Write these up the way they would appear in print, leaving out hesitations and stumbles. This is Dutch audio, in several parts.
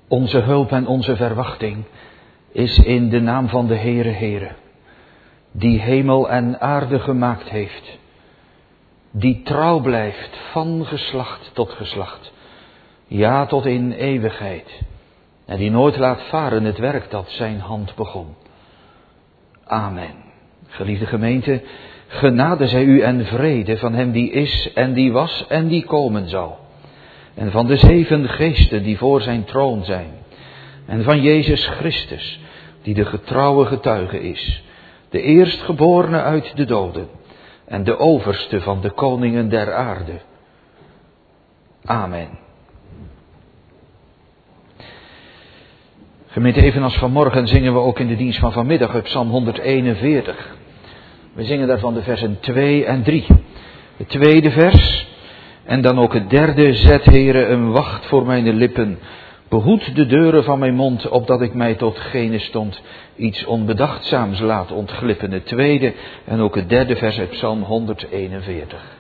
Onze hulp en onze verwachting is in de naam van de Heere, die hemel en aarde gemaakt heeft, die trouw blijft van geslacht tot geslacht, ja tot in eeuwigheid, en die nooit laat varen het werk dat zijn hand begon. Amen. Geliefde gemeente, genade zij u en vrede van hem die is en die was en die komen zal. En van de 7 geesten die voor zijn troon zijn. En van Jezus Christus, die de getrouwe getuige is. De eerstgeborene uit de doden. En de overste van de koningen der aarde. Amen. Gemeente, evenals vanmorgen zingen we ook in de dienst van vanmiddag op Psalm 141. We zingen daarvan de versen 2 en 3. Het tweede vers en dan ook het derde. Zet, Heere, een wacht voor mijn lippen. Behoed de deuren van mijn mond, opdat ik mij tot gene stond iets onbedachtzaams laat ontglippen. Het tweede en ook het derde vers uit Psalm 141.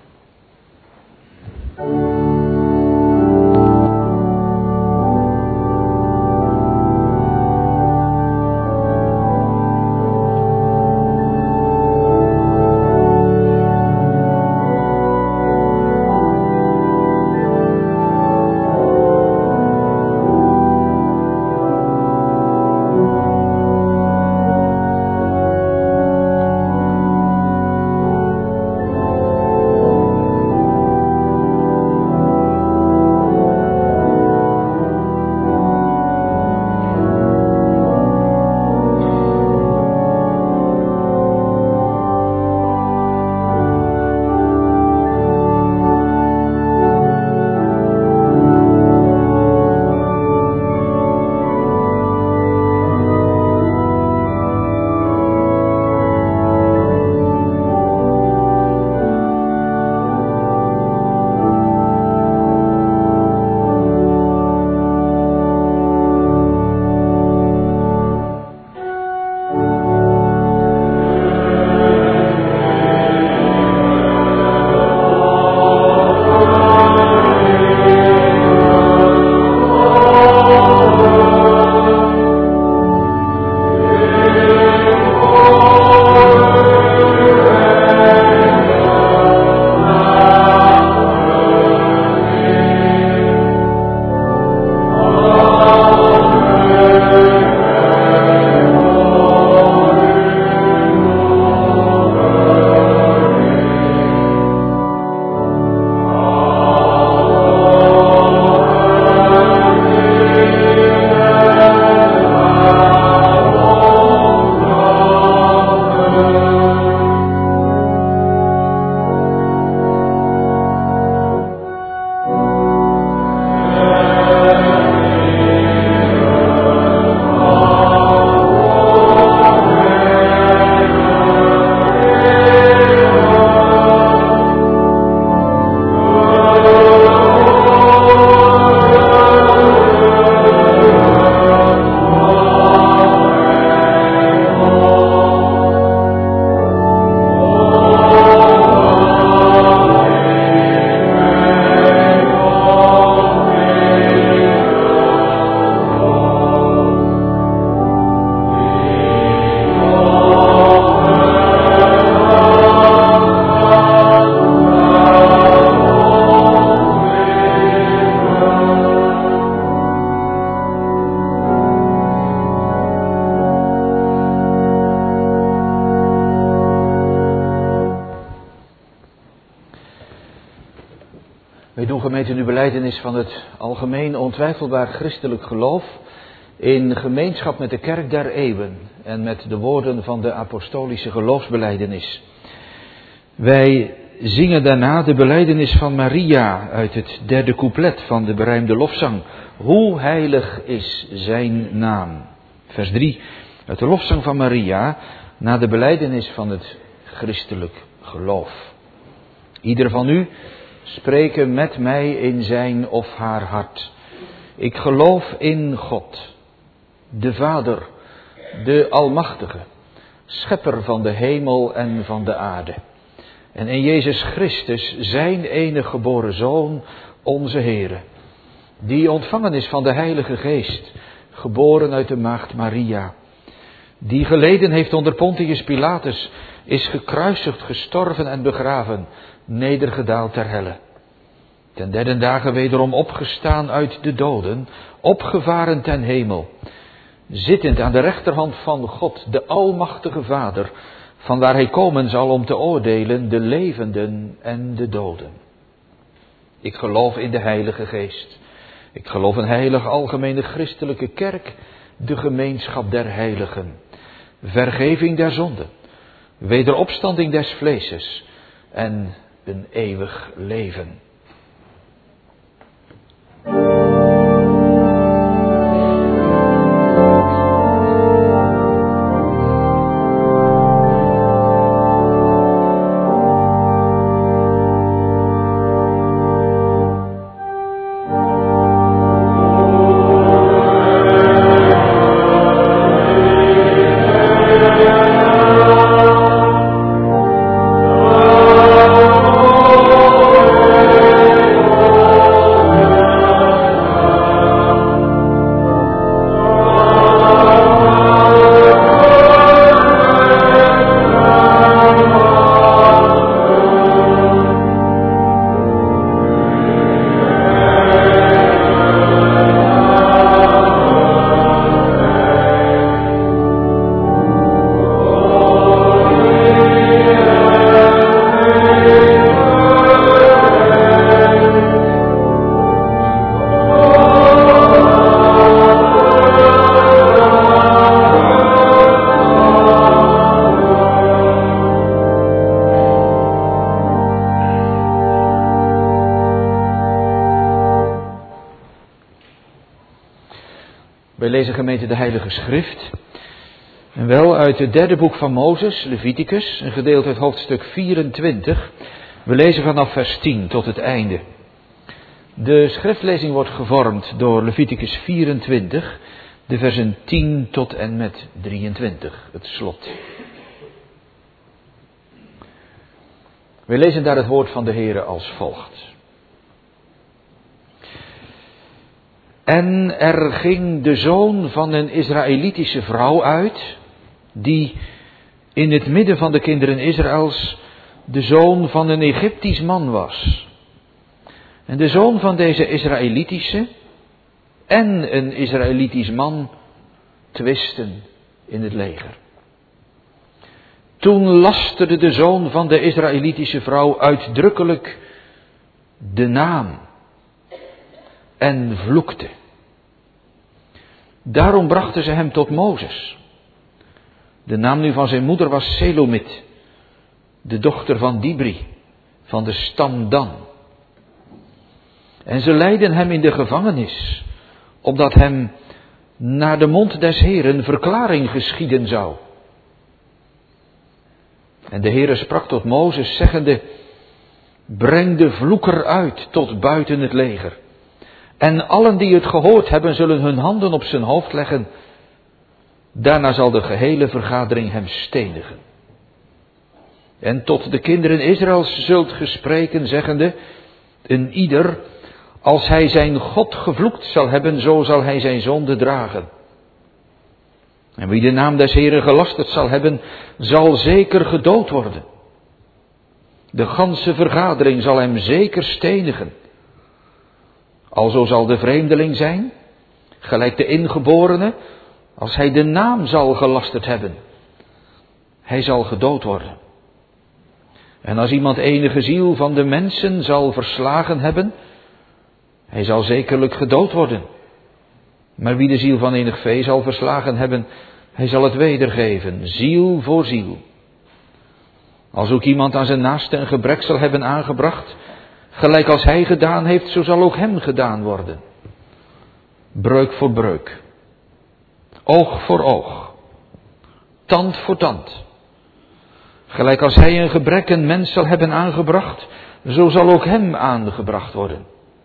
Wij doen, gemeente, nu belijdenis van het algemeen ontwijfelbaar christelijk geloof in gemeenschap met de kerk der eeuwen en met de woorden van de apostolische geloofsbelijdenis. Wij zingen daarna de belijdenis van Maria uit het derde couplet van de berijmde lofzang. Hoe heilig is zijn naam. Vers 3 uit de lofzang van Maria na de belijdenis van het christelijk geloof. Ieder van u spreken met mij in zijn of haar hart. Ik geloof in God, de Vader, de Almachtige, schepper van de hemel en van de aarde. En in Jezus Christus, zijn enige geboren Zoon, onze Heere, die ontvangen is van de Heilige Geest, geboren uit de maagd Maria, die geleden heeft onder Pontius Pilatus, is gekruisigd, gestorven en begraven, nedergedaald ter helle. Ten derde dagen wederom opgestaan uit de doden, opgevaren ten hemel, zittend aan de rechterhand van God, de Almachtige Vader, vanwaar hij komen zal om te oordelen de levenden en de doden. Ik geloof in de Heilige Geest. Ik geloof een heilige algemene christelijke kerk, de gemeenschap der heiligen, vergeving der zonden, wederopstanding des vleeses en een eeuwig leven. Wij lezen gemeente de Heilige Schrift. En wel uit het derde boek van Mozes, Leviticus, een gedeelte uit hoofdstuk 24. We lezen vanaf vers 10 tot het einde. De schriftlezing wordt gevormd door Leviticus 24, de versen 10 tot en met 23, het slot. We lezen daar het woord van de Heere als volgt. En er ging de zoon van een Israëlitische vrouw uit, die in het midden van de kinderen Israëls de zoon van een Egyptisch man was. En de zoon van deze Israëlitische en een Israëlitisch man twisten in het leger. Toen lasterde de zoon van de Israëlitische vrouw uitdrukkelijk de naam en vloekte. Daarom brachten ze hem tot Mozes. De naam nu van zijn moeder was Selomit, de dochter van Dibri, van de stam Dan. En ze leidden hem in de gevangenis, opdat hem naar de mond des Heeren verklaring geschieden zou. En de Heere sprak tot Mozes, zeggende: breng de vloeker uit tot buiten het leger. En allen die het gehoord hebben, zullen hun handen op zijn hoofd leggen. Daarna zal de gehele vergadering hem stenigen. En tot de kinderen Israëls zult ge spreken, zeggende: een ieder, als hij zijn God gevloekt zal hebben, zo zal hij zijn zonde dragen. En wie de naam des Heeren gelasterd zal hebben, zal zeker gedood worden. De ganse vergadering zal hem zeker stenigen. Alzo zal de vreemdeling zijn, gelijk de ingeborene, als hij de naam zal gelasterd hebben. Hij zal gedood worden. En als iemand enige ziel van de mensen zal verslagen hebben, hij zal zekerlijk gedood worden. Maar wie de ziel van enig vee zal verslagen hebben, hij zal het wedergeven, ziel voor ziel. Als ook iemand aan zijn naaste een gebrek zal hebben aangebracht, gelijk als hij gedaan heeft, zo zal ook hem gedaan worden. Breuk voor breuk. Oog voor oog. Tand voor tand. Gelijk als hij een gebrek een mens zal hebben aangebracht, zo zal ook hem aangebracht worden.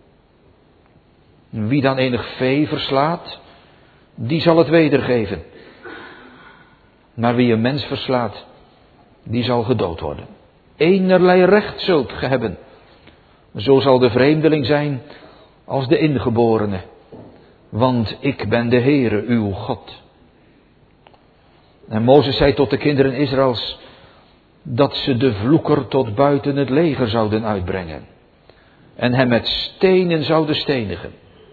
Wie dan enig vee verslaat, die zal het wedergeven. Maar wie een mens verslaat, die zal gedood worden. Eenerlei recht zult ge hebben. Zo zal de vreemdeling zijn als de ingeborene. want ik ben de Heere uw God. En Mozes zei tot de kinderen Israëls dat ze de vloeker tot buiten het leger zouden uitbrengen en hem met stenen zouden stenigen.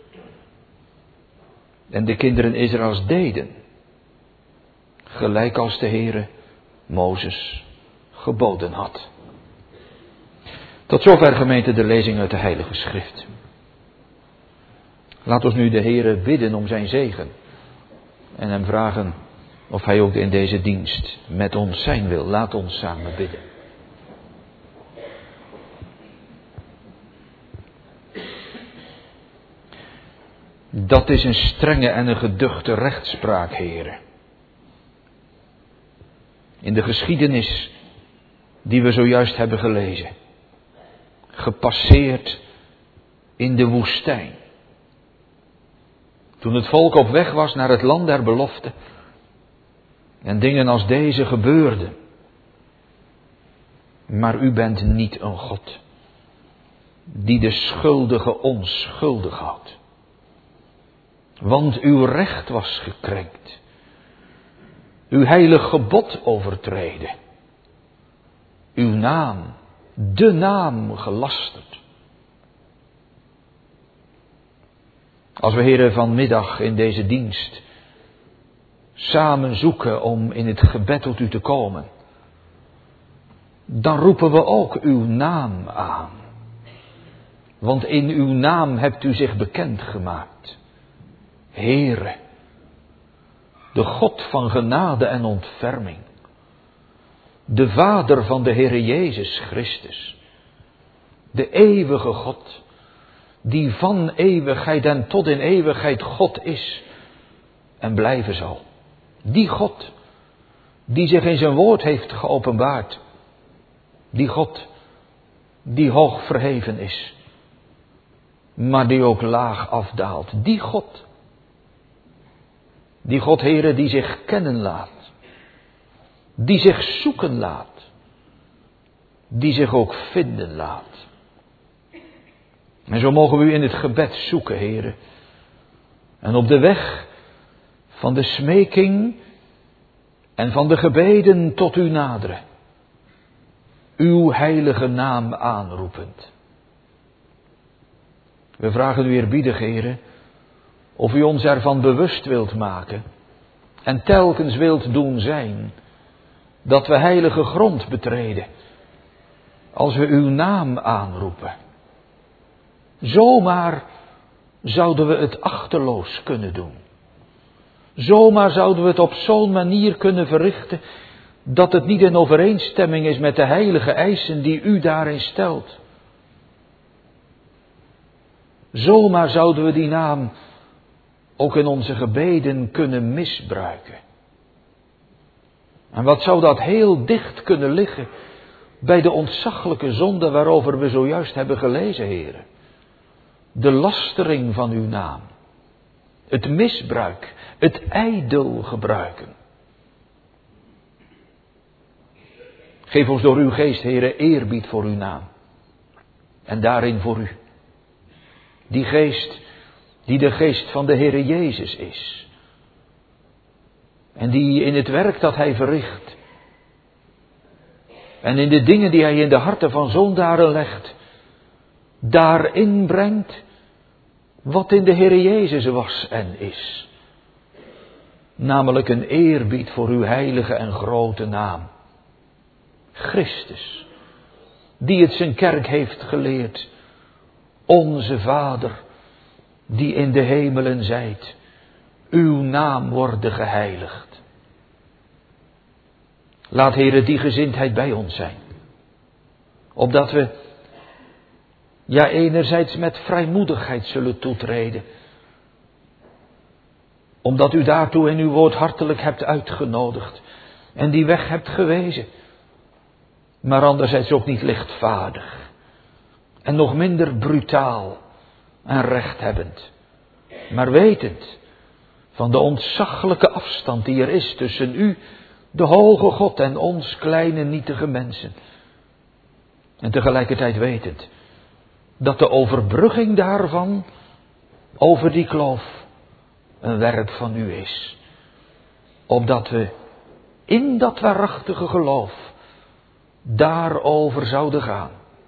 En de kinderen Israëls deden, gelijk als de Heere Mozes geboden had. Tot zover, gemeente, de lezing uit de Heilige Schrift. Laat ons nu de Heere bidden om zijn zegen en hem vragen of hij ook in deze dienst met ons zijn wil. Laat ons samen bidden. Dat is een strenge en een geduchte rechtspraak, Heere. In de geschiedenis die we zojuist hebben gelezen. Gepasseerd in de woestijn. Toen het volk op weg was naar het land der belofte. En dingen als deze gebeurden. Maar u bent niet een God die de schuldige onschuldig houdt. Want uw recht was gekrenkt. Uw heilig gebod overtreden. Uw naam, de naam gelasterd. Als we, Heere, vanmiddag in deze dienst samen zoeken om in het gebed tot u te komen, dan roepen we ook uw naam aan. Want in uw naam hebt u zich bekendgemaakt. Heere, de God van genade en ontferming. De Vader van de Heere Jezus Christus. De eeuwige God, die van eeuwigheid en tot in eeuwigheid God is en blijven zal. Die God, die zich in zijn woord heeft geopenbaard. Die God, die hoog verheven is, maar die ook laag afdaalt. Die God, Heere, die zich kennen laat. Die zich zoeken laat. Die zich ook vinden laat. En zo mogen we u in het gebed zoeken, Heere. En op de weg van de smeking en van de gebeden tot u naderen. Uw heilige naam aanroepend. We vragen u eerbiedig, Heere, of u ons ervan bewust wilt maken en telkens wilt doen zijn dat we heilige grond betreden als we uw naam aanroepen. Zomaar zouden we het achterloos kunnen doen. Zomaar zouden we het op zo'n manier kunnen verrichten dat het niet in overeenstemming is met de heilige eisen die u daarin stelt. Zomaar zouden we die naam ook in onze gebeden kunnen misbruiken. En wat zou dat heel dicht kunnen liggen bij de ontzaglijke zonde waarover we zojuist hebben gelezen, Heere. De lastering van uw naam. Het misbruik, het ijdel gebruiken. Geef ons door uw geest, Heere, eerbied voor uw naam. En daarin voor u. Die geest die de geest van de Heere Jezus is. En die in het werk dat hij verricht. En in de dingen die hij in de harten van zondaren legt. Daarin brengt wat in de Heere Jezus was en is. Namelijk een eerbied voor uw heilige en grote naam. Christus. Die het zijn kerk heeft geleerd. Onze Vader, die in de hemelen zijt, uw naam worden geheiligd. Laat, Heere, die gezindheid bij ons zijn. Opdat we, ja, enerzijds met vrijmoedigheid zullen toetreden. Omdat u daartoe in uw woord hartelijk hebt uitgenodigd. En die weg hebt gewezen. Maar anderzijds ook niet lichtvaardig. En nog minder brutaal en rechthebbend. Maar wetend van de ontzaglijke afstand die er is tussen u, de hoge God, en ons kleine nietige mensen. En tegelijkertijd wetend dat de overbrugging daarvan over die kloof een werk van u is. Opdat we in dat waarachtige geloof daarover zouden gaan.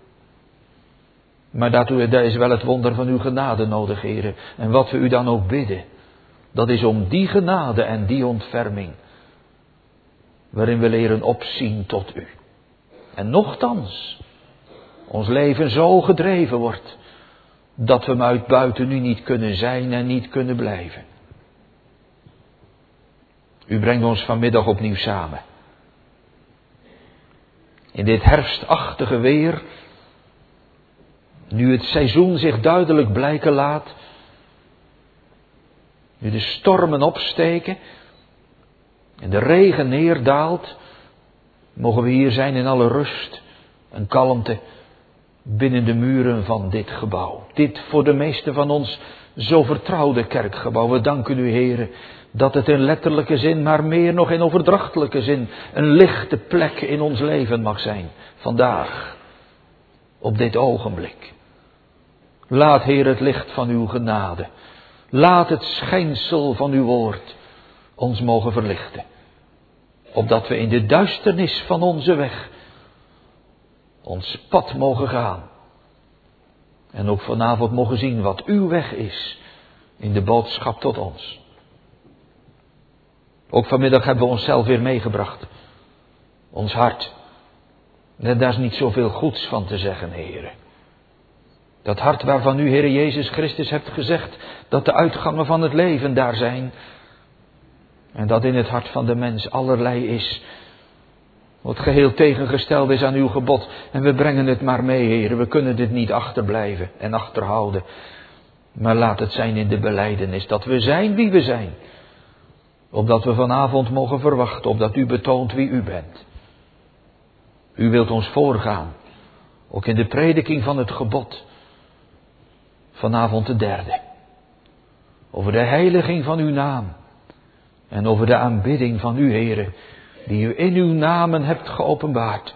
Maar dat is wel het wonder van uw genade nodig, heren. En wat we u dan ook bidden, dat is om die genade en die ontferming, waarin we leren opzien tot u. En nochtans, ons leven zo gedreven wordt, dat we hem uit buiten u niet kunnen zijn en niet kunnen blijven. U brengt ons vanmiddag opnieuw samen. In dit herfstachtige weer, nu het seizoen zich duidelijk blijken laat, nu de stormen opsteken en de regen neerdaalt, mogen we hier zijn in alle rust en kalmte binnen de muren van dit gebouw. Dit voor de meesten van ons zo vertrouwde kerkgebouw. We danken u, Heere, dat het in letterlijke zin, maar meer nog in overdrachtelijke zin, een lichte plek in ons leven mag zijn. Vandaag, op dit ogenblik. Laat, Heer, het licht van uw genade, laat het schijnsel van uw woord ons mogen verlichten. Opdat we in de duisternis van onze weg ons pad mogen gaan. En ook vanavond mogen zien wat uw weg is in de boodschap tot ons. Ook vanmiddag hebben we onszelf weer meegebracht. Ons hart. En daar is niet zoveel goeds van te zeggen, Heere. Dat hart waarvan u, Heere Jezus Christus, hebt gezegd dat de uitgangen van het leven daar zijn. En dat in het hart van de mens allerlei is wat geheel tegengesteld is aan uw gebod. En we brengen het maar mee, Heere. We kunnen dit niet achterblijven en achterhouden. Maar laat het zijn in de belijdenis dat we zijn wie we zijn. Opdat we vanavond mogen verwachten, opdat u betoont wie u bent. U wilt ons voorgaan, ook in de prediking van het gebod. Vanavond de derde. Over de heiliging van uw naam. En over de aanbidding van u, Heere, die u in uw namen hebt geopenbaard.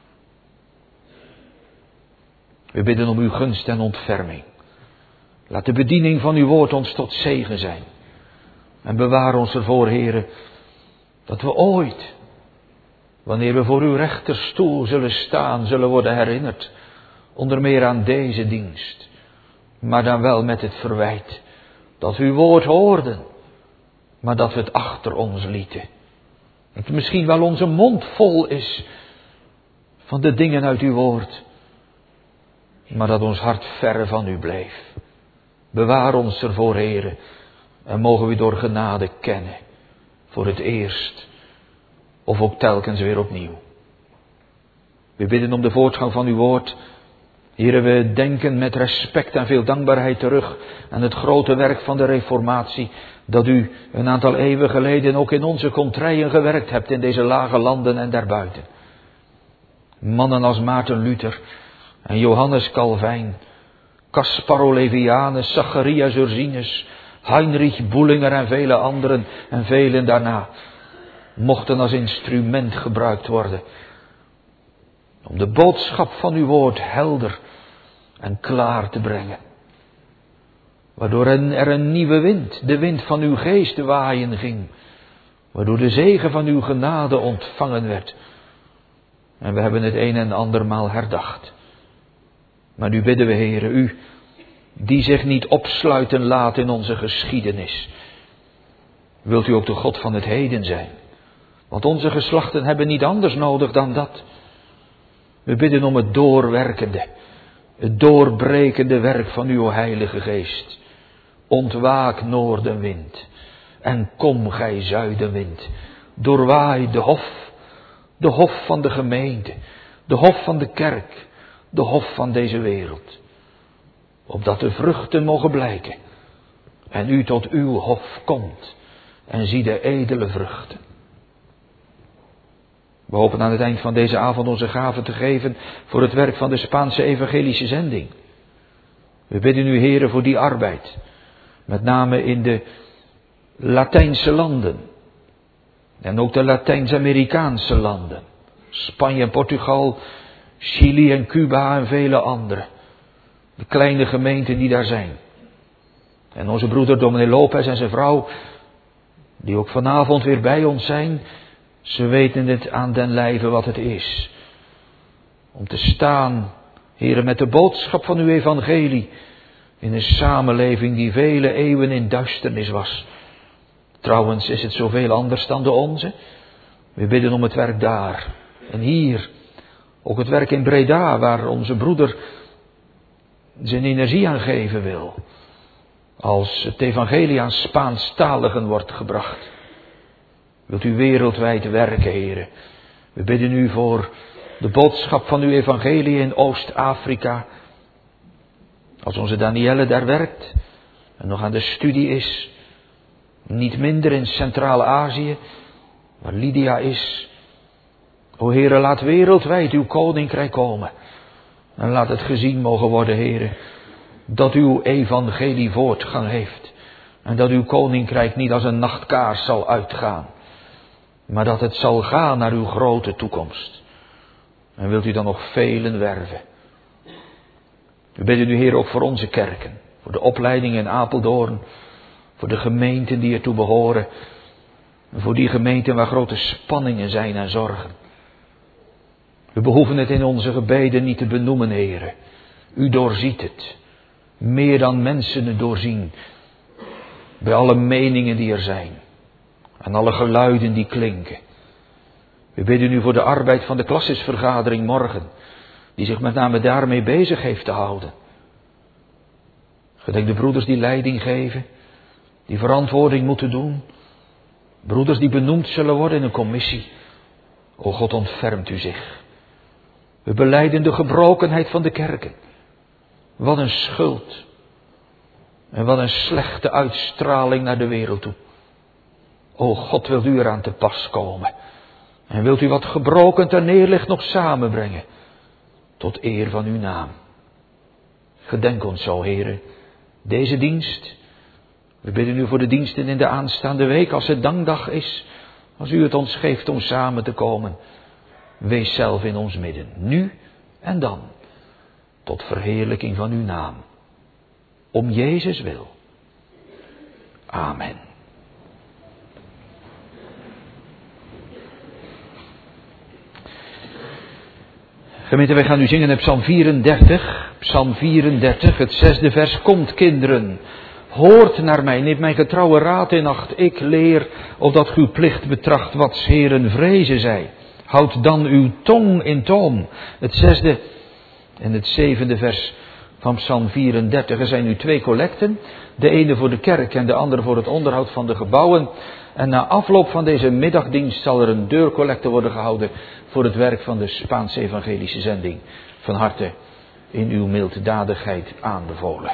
We bidden om uw gunst en ontferming. Laat de bediening van uw woord ons tot zegen zijn. En bewaar ons ervoor, Heere, dat we ooit, wanneer we voor uw rechterstoel zullen staan, zullen worden herinnerd. Onder meer aan deze dienst. Maar dan wel met het verwijt dat we uw woord hoorden, maar dat we het achter ons lieten. Dat misschien wel onze mond vol is van de dingen uit uw woord, maar dat ons hart verre van u bleef. Bewaar ons ervoor, Heere, en mogen we door genade kennen, voor het eerst, of ook telkens weer opnieuw. We bidden om de voortgang van uw woord. Heere, we denken met respect en veel dankbaarheid terug aan het grote werk van de reformatie, dat u een aantal eeuwen geleden ook in onze contraien gewerkt hebt in deze lage landen en daarbuiten. Mannen als Maarten Luther en Johannes Calvijn, Caspar Olevianus, Zacharias Ursinus, Heinrich Bullinger en vele anderen en velen daarna mochten als instrument gebruikt worden om de boodschap van uw woord helder en klaar te brengen. Waardoor er een nieuwe wind, de wind van uw geest waaien ging. Waardoor de zegen van uw genade ontvangen werd. En we hebben het een en andermaal herdacht. Maar nu bidden we, Heere, u die zich niet opsluiten laat in onze geschiedenis. Wilt u ook de God van het heden zijn? Want onze geslachten hebben niet anders nodig dan dat. We bidden om het doorwerkende, het doorbrekende werk van uw Heilige Geest. Ontwaak noordenwind en kom gij zuidenwind. Doorwaai de hof van de gemeente, de hof van de kerk, de hof van deze wereld. Opdat de vruchten mogen blijken en u tot uw hof komt en zie de edele vruchten. We hopen aan het eind van deze avond onze gaven te geven voor het werk van de Spaanse evangelische zending. We bidden u, Heere, voor die arbeid. Met name in de Latijnse landen. En ook de Latijns-Amerikaanse landen. Spanje en Portugal, Chili en Cuba en vele andere. De kleine gemeenten die daar zijn. En onze broeder dominee Lopez en zijn vrouw, die ook vanavond weer bij ons zijn, ze weten het aan den lijve wat het is. Om te staan, Heere, met de boodschap van uw evangelie in een samenleving die vele eeuwen in duisternis was. Trouwens is het zoveel anders dan de onze. We bidden om het werk daar en hier. Ook het werk in Breda, waar onze broeder zijn energie aan geven wil. Als het evangelie aan Spaanstaligen wordt gebracht. Wilt u wereldwijd werken, Heere. We bidden u voor de boodschap van uw evangelie in Oost-Afrika. Als onze Danielle daar werkt en nog aan de studie is. Niet minder in Centraal-Azië, waar Lydia is. O Heere, laat wereldwijd uw koninkrijk komen. En laat het gezien mogen worden, Heere, dat uw evangelie voortgang heeft. En dat uw koninkrijk niet als een nachtkaars zal uitgaan. Maar dat het zal gaan naar uw grote toekomst. En wilt u dan nog velen werven. We bidden u, Heer, ook voor onze kerken. Voor de opleiding in Apeldoorn. Voor de gemeenten die ertoe behoren. En voor die gemeenten waar grote spanningen zijn en zorgen. We behoeven het in onze gebeden niet te benoemen, Heere. U doorziet het. Meer dan mensen het doorzien. Bij alle meningen die er zijn. En alle geluiden die klinken. We bidden u voor de arbeid van de klassisvergadering morgen. Die zich met name daarmee bezig heeft te houden. Gedenk de broeders die leiding geven. Die verantwoording moeten doen. Broeders die benoemd zullen worden in een commissie. O God, ontfermt u zich. We belijden de gebrokenheid van de kerken. Wat een schuld. En wat een slechte uitstraling naar de wereld toe. O God, wilt u eraan te pas komen. En wilt u wat gebroken ter neer ligt nog samenbrengen. Tot eer van uw naam. Gedenk ons zo, Heere. Deze dienst. We bidden u voor de diensten in de aanstaande week. Als het dankdag is. Als u het ons geeft om samen te komen. Wees zelf in ons midden. Nu en dan. Tot verheerlijking van uw naam. Om Jezus wil. Amen. Gemeente, wij gaan nu zingen in Psalm 34. Psalm 34, het 6e vers. Komt, kinderen, hoort naar mij, neemt mijn getrouwe raad in acht. Ik leer, opdat uw plicht betracht, wat 's Heeren vrezen zij. Houd dan uw tong in toom. Het 6e en het 7e vers van Psalm 34. Er zijn nu 2 collecten. De ene voor de kerk en de andere voor het onderhoud van de gebouwen. En na afloop van deze middagdienst zal er een deurcollecte worden gehouden voor het werk van de Spaanse evangelische zending. Van harte in uw milddadigheid aanbevolen.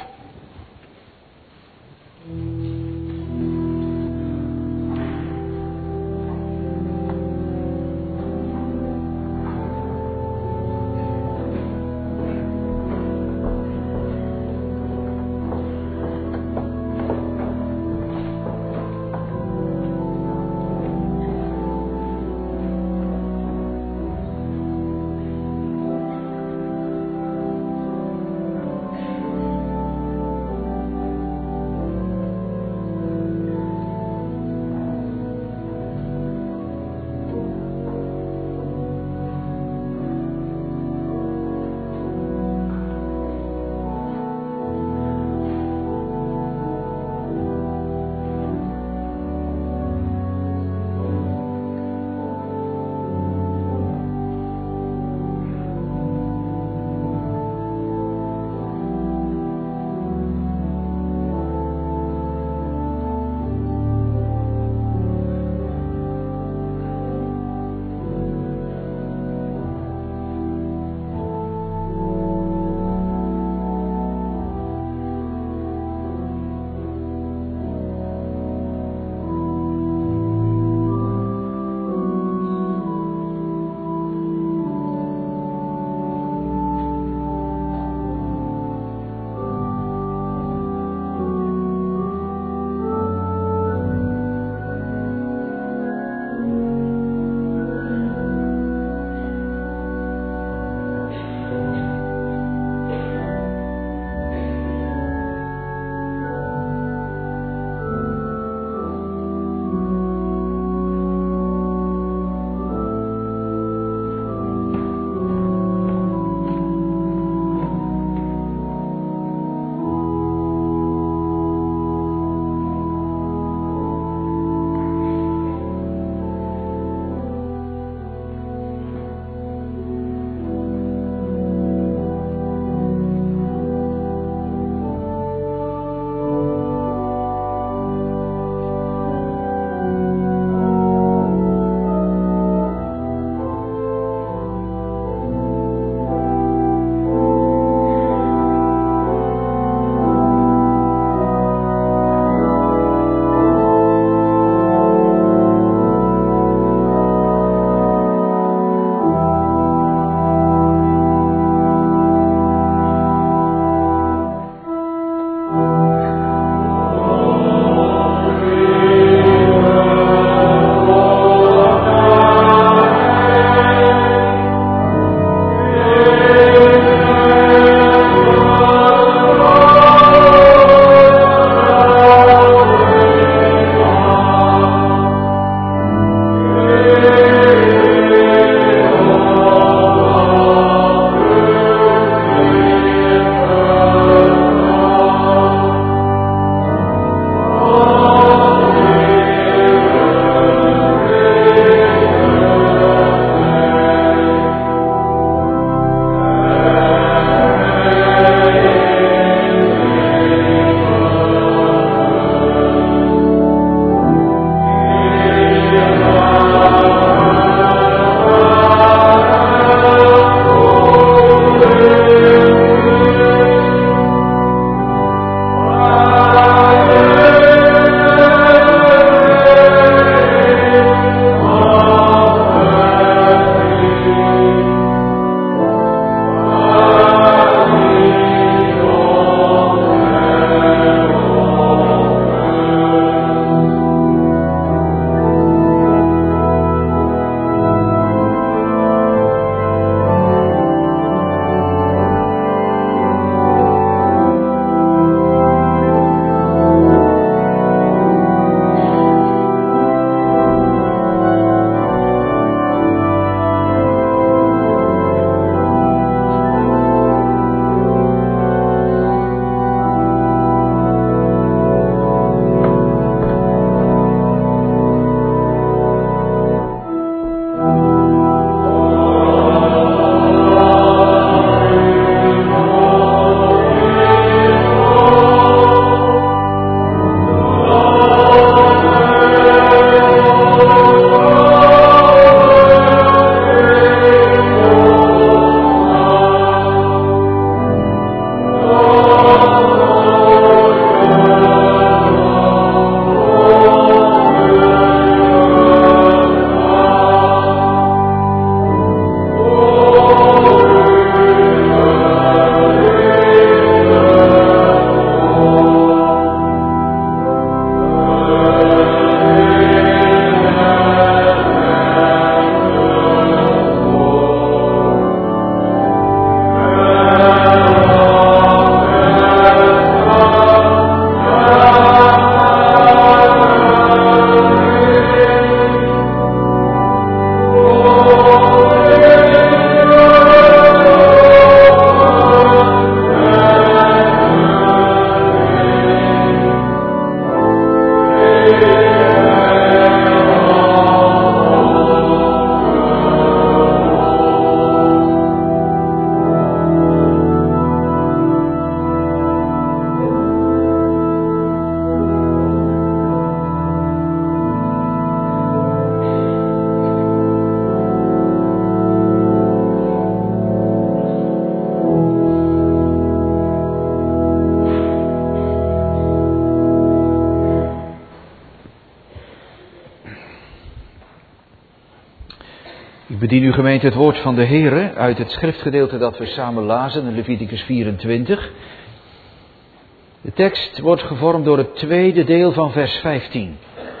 Ik bedien uw gemeente het woord van de Heere uit het schriftgedeelte dat we samen lazen in Leviticus 24. De tekst wordt gevormd door het tweede deel van vers 15.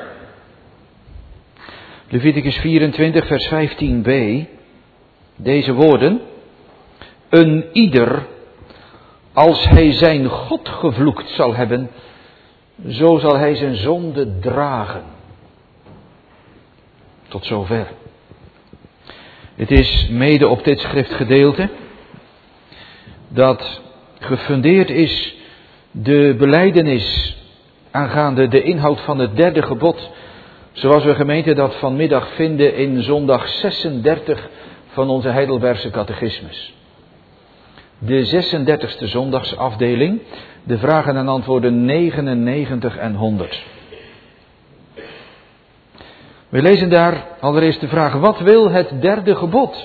Leviticus 24 vers 15b. Deze woorden. Een ieder, als hij zijn God gevloekt zal hebben, zo zal hij zijn zonde dragen. Tot zover. Het is mede op dit schriftgedeelte dat gefundeerd is de belijdenis aangaande de inhoud van het derde gebod, zoals we gemeente dat vanmiddag vinden in zondag 36 van onze Heidelbergse catechismus. De 36e zondagsafdeling, de vragen en antwoorden 99 en 100. We lezen daar allereerst de vraag, wat wil het derde gebod?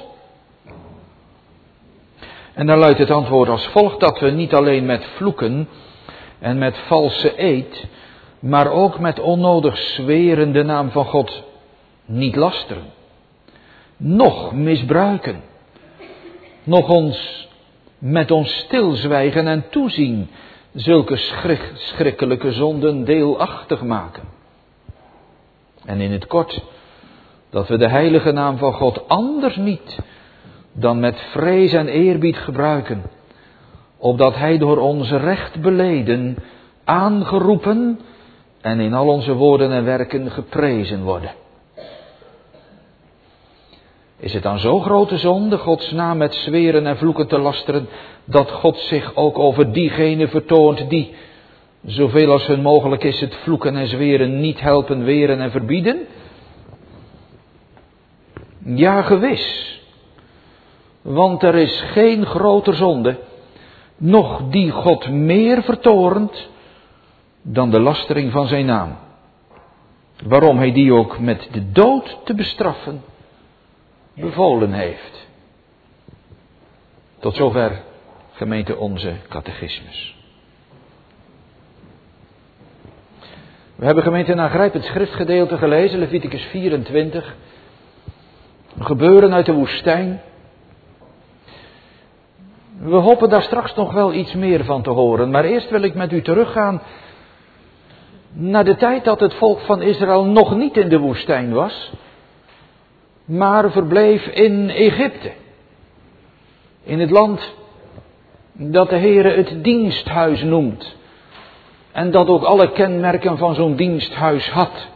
En daar luidt het antwoord als volgt, dat we niet alleen met vloeken en met valse eed, maar ook met onnodig zweren de naam van God niet lasteren, noch misbruiken, noch ons met ons stilzwijgen en toezien zulke schrikkelijke zonden deelachtig maken. En in het kort, dat we de heilige naam van God anders niet dan met vrees en eerbied gebruiken, opdat hij door ons recht beleden, aangeroepen en in al onze woorden en werken geprezen worden. Is het dan zo grote zonde Gods naam met zweren en vloeken te lasteren, dat God zich ook over diegenen vertoont die, zoveel als hun mogelijk is, het vloeken en zweren niet helpen weren en verbieden? Ja, gewis. Want er is geen groter zonde, noch die God meer vertorent, dan de lastering van zijn naam. Waarom hij die ook met de dood te bestraffen bevolen heeft. Tot zover, gemeente, onze catechismus. We hebben, gemeente, een aangrijpend schriftgedeelte gelezen, Leviticus 24. Een gebeuren uit de woestijn. We hopen daar straks nog wel iets meer van te horen. Maar eerst wil ik met u teruggaan naar de tijd dat het volk van Israël nog niet in de woestijn was, maar verbleef in Egypte. In het land dat de Heere het diensthuis noemt. En dat ook alle kenmerken van zo'n diensthuis had.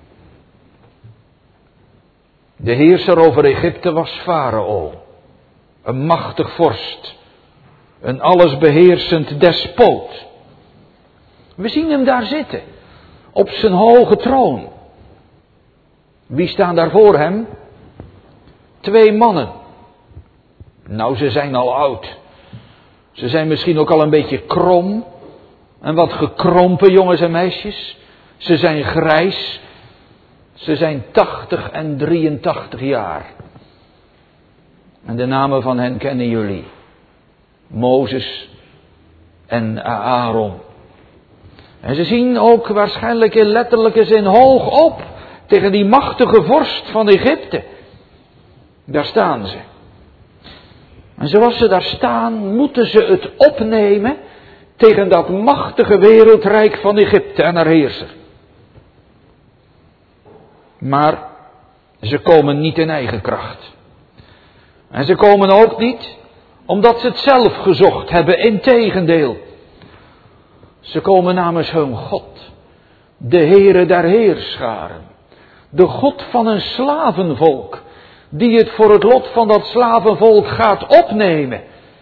De heerser over Egypte was Farao. Een machtig vorst. Een allesbeheersend despoot. We zien hem daar zitten. Op zijn hoge troon. Wie staan daar voor hem? 2 mannen. Nou, ze zijn al oud. Ze zijn misschien ook al een beetje krom. En wat gekrompen, jongens en meisjes. Ze zijn grijs. Ze zijn 80 en 83 jaar. En de namen van hen kennen jullie. Mozes en Aaron. En ze zien ook waarschijnlijk in letterlijke zin hoog op tegen die machtige vorst van Egypte. Daar staan ze. En zoals ze daar staan, moeten ze het opnemen tegen dat machtige wereldrijk van Egypte en haar heerser. Maar ze komen niet in eigen kracht. En ze komen ook niet omdat ze het zelf gezocht hebben, integendeel. Ze komen namens hun God, de Heere der Heerscharen, de God van een slavenvolk, die het voor het lot van dat slavenvolk gaat opnemen.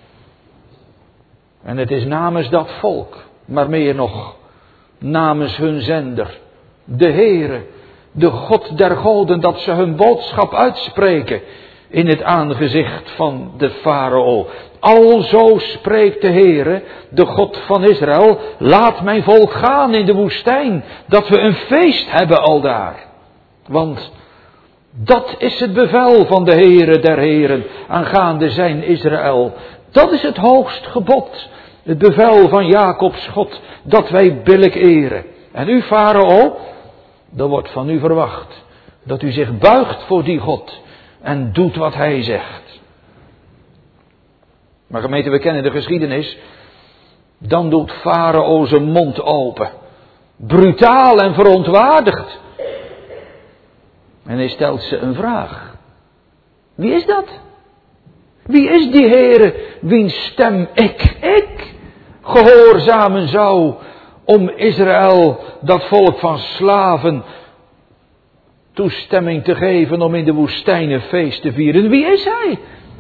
En het is namens dat volk, maar meer nog, namens hun zender, de Heere, de God der goden, dat ze hun boodschap uitspreken in het aangezicht van de farao. Alzo spreekt de Heere, de God van Israël, laat mijn volk gaan in de woestijn, dat we een feest hebben aldaar. Want dat is het bevel van de Heere der Heren aangaande zijn Israël. Dat is het hoogst gebod, het bevel van Jacobs God, dat wij billijk eren. En u, farao, er wordt van u verwacht dat u zich buigt voor die God en doet wat hij zegt. Maar gemeente, we kennen de geschiedenis. Dan doet Farao zijn mond open. Brutaal en verontwaardigd. En hij stelt ze een vraag. Wie is dat? Wie is die Heere wiens stem ik gehoorzamen zou om Israël, dat volk van slaven, toestemming te geven om in de woestijn een feest te vieren? Wie is hij?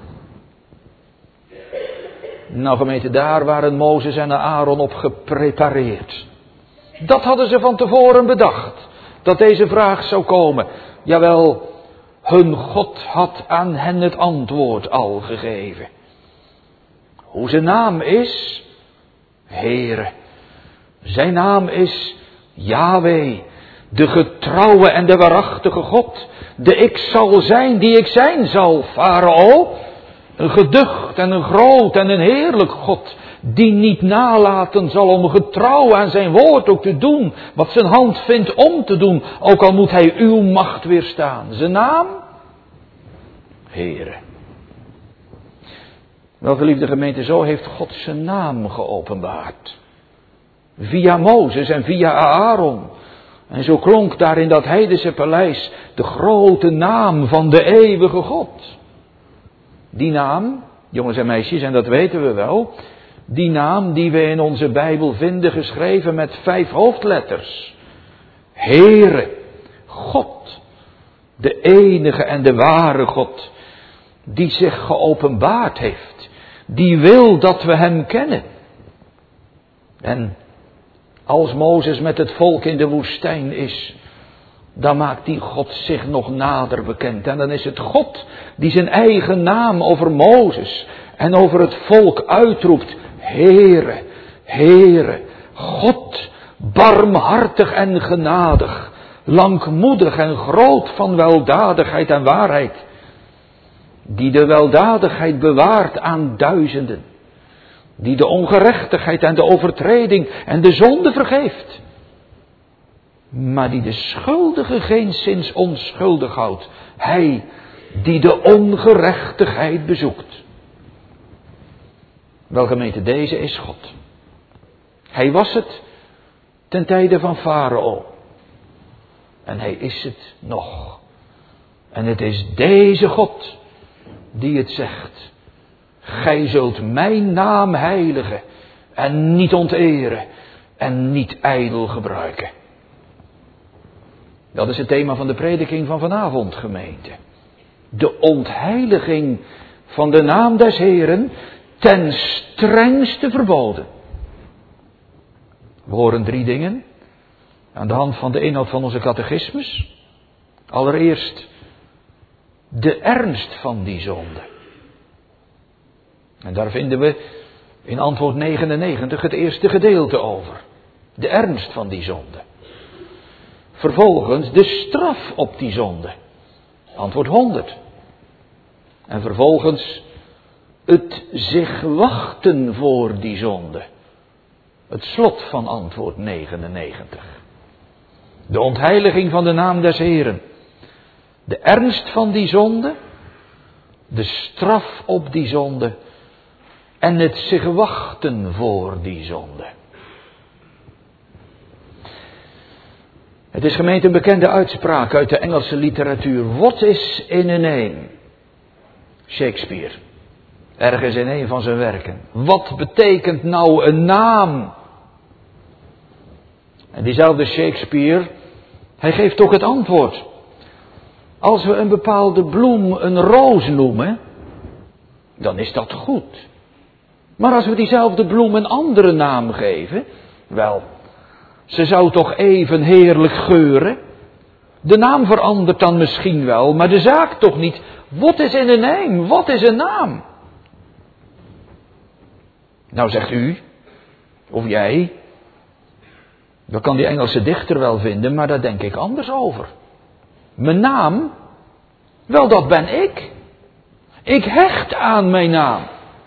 Nou gemeente, daar waren Mozes en Aaron op geprepareerd. Dat hadden ze van tevoren bedacht, dat deze vraag zou komen. Jawel, hun God had aan hen het antwoord al gegeven. Hoe zijn naam is? Heere. Zijn naam is Yahweh, de getrouwe en de waarachtige God. De ik zal zijn die ik zijn zal, Farao. Een geducht en een groot en een heerlijk God, die niet nalaten zal om getrouw aan zijn woord ook te doen, wat zijn hand vindt om te doen, ook al moet hij uw macht weerstaan. Zijn naam? Heere. Wel, geliefde gemeente, zo heeft God zijn naam geopenbaard. Via Mozes en via Aaron. En zo klonk daar in dat heidense paleis de grote naam van de eeuwige God. Die naam, jongens en meisjes, en dat weten we wel, die naam die we in onze Bijbel vinden geschreven met 5 hoofdletters. Heere, God, de enige en de ware God, die zich geopenbaard heeft, die wil dat we hem kennen. En als Mozes met het volk in de woestijn is, dan maakt die God zich nog nader bekend. En dan is het God die zijn eigen naam over Mozes en over het volk uitroept. Heere, Heere, God, barmhartig en genadig, langmoedig en groot van weldadigheid en waarheid, die de weldadigheid bewaart aan duizenden, die de ongerechtigheid en de overtreding en de zonde vergeeft, maar die de schuldige geenszins onschuldig houdt. Hij die de ongerechtigheid bezoekt. Wel gemeente, deze is God. Hij was het ten tijde van Farao. En hij is het nog. En het is deze God die het zegt. Gij zult mijn naam heiligen en niet onteren en niet ijdel gebruiken. Dat is het thema van de prediking van vanavond, gemeente. De ontheiliging van de naam des Heeren ten strengste verboden. We horen 3 dingen aan de hand van de inhoud van onze catechismus. Allereerst de ernst van die zonde. En daar vinden we in antwoord 99 het eerste gedeelte over. De ernst van die zonde. Vervolgens de straf op die zonde. Antwoord 100. En vervolgens het zich wachten voor die zonde. Het slot van antwoord 99. De ontheiliging van de naam des Heeren. De ernst van die zonde. De straf op die zonde. En het zich wachten voor die zonde. Het is gemeente een bekende uitspraak uit de Engelse literatuur. What is in a name? Shakespeare. Ergens in een van zijn werken. Wat betekent nou een naam? En diezelfde Shakespeare, hij geeft toch het antwoord. Als we een bepaalde bloem een roos noemen, dan is dat goed. Maar als we diezelfde bloem een andere naam geven, wel, ze zou toch even heerlijk geuren? De naam verandert dan misschien wel, maar de zaak toch niet. Wat is in een naam? Wat is een naam? Nou zegt u, of jij, dat kan die Engelse dichter wel vinden, maar daar denk ik anders over. Mijn naam, wel dat ben ik. Ik hecht aan mijn naam.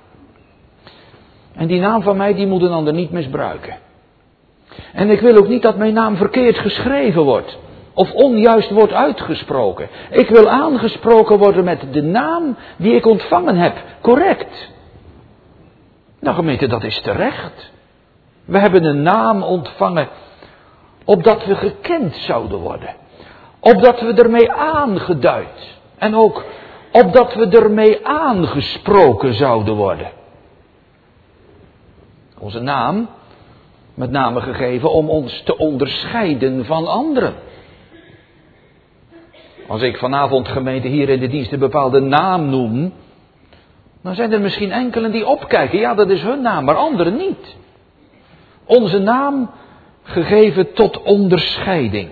En die naam van mij, die moet een ander niet misbruiken. En ik wil ook niet dat mijn naam verkeerd geschreven wordt. of onjuist wordt uitgesproken. Ik wil aangesproken worden met de naam die ik ontvangen heb. Correct. Nou gemeente, dat is terecht. We hebben een naam ontvangen opdat we gekend zouden worden. Opdat we ermee aangeduid. En ook opdat we ermee aangesproken zouden worden. Onze naam, met name gegeven om ons te onderscheiden van anderen. Als ik vanavond gemeente hier in de dienst een bepaalde naam noem, dan zijn er misschien enkelen die opkijken. Ja, dat is hun naam, maar anderen niet. Onze naam gegeven tot onderscheiding.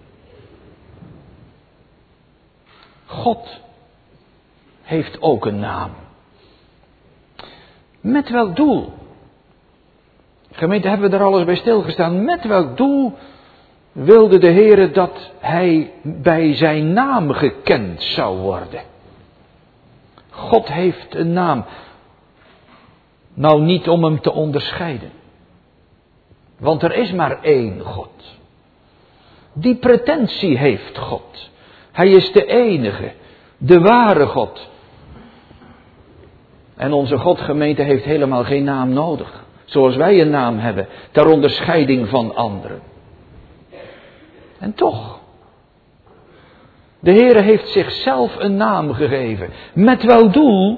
God heeft ook een naam. Met welk doel? Gemeente, hebben we er alles bij stilgestaan. Met welk doel wilde de Heere dat hij bij zijn naam gekend zou worden? God heeft een naam. Nou, niet om hem te onderscheiden. Want er is maar één God. Die pretentie heeft God. Hij is de enige, de ware God. En onze Godgemeente heeft helemaal geen naam nodig. Zoals wij een naam hebben, ter onderscheiding van anderen. En toch, de Heere heeft zichzelf een naam gegeven. Met welk doel?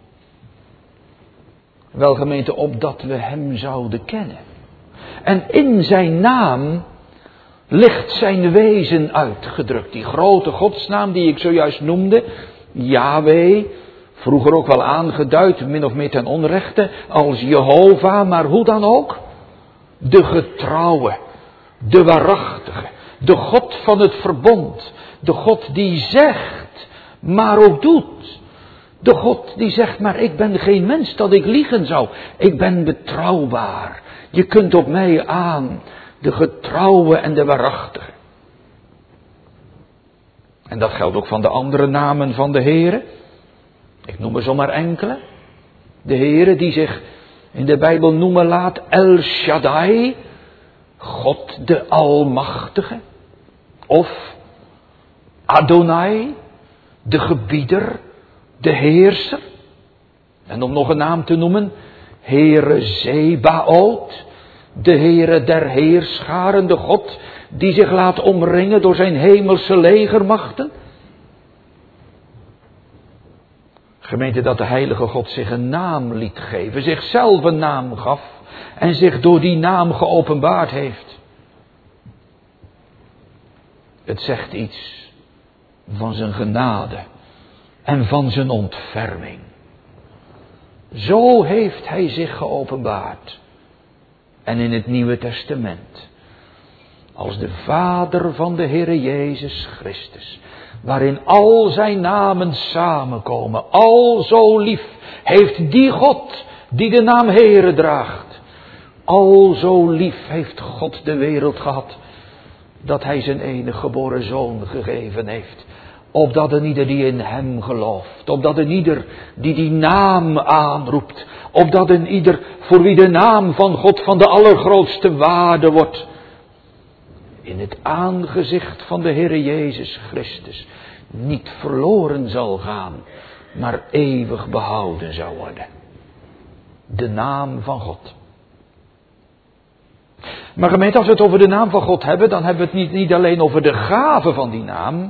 Wel gemeente, opdat we hem zouden kennen. En in zijn naam ligt zijn wezen uitgedrukt. Die grote godsnaam die ik zojuist noemde, Yahweh, vroeger ook wel aangeduid, min of meer ten onrechte, als Jehovah, maar hoe dan ook? De getrouwe, de waarachtige, de God van het verbond, de God die zegt, maar ook doet. De God die zegt, maar ik ben geen mens dat ik liegen zou. Ik ben betrouwbaar. Je kunt op mij aan, de getrouwe en de waarachtige. En dat geldt ook van de andere namen van de Heere. Ik noem er zomaar enkele. De Heere die zich in de Bijbel noemen laat El Shaddai, God de Almachtige. Of Adonai, de gebieder, de heerser. En om nog een naam te noemen, Heere Zebaoth, de Heere der heerscharen, de God die zich laat omringen door zijn hemelse legermachten. Gemeente, dat de heilige God zich een naam liet geven, zichzelf een naam gaf en zich door die naam geopenbaard heeft. Het zegt iets van zijn genade en van zijn ontferming. Zo heeft hij zich geopenbaard. En in het Nieuwe Testament, als de Vader van de Heere Jezus Christus, waarin al zijn namen samenkomen, al zo lief heeft die God die de naam Heere draagt. Al zo lief heeft God de wereld gehad, dat hij zijn enige geboren zoon gegeven heeft. Opdat een ieder die in hem gelooft, opdat een ieder die die naam aanroept, opdat een ieder voor wie de naam van God van de allergrootste waarde wordt, in het aangezicht van de Heere Jezus Christus niet verloren zal gaan, maar eeuwig behouden zou worden. De naam van God. Maar gemeente, als we het over de naam van God hebben, dan hebben we het niet alleen over de gave van die naam,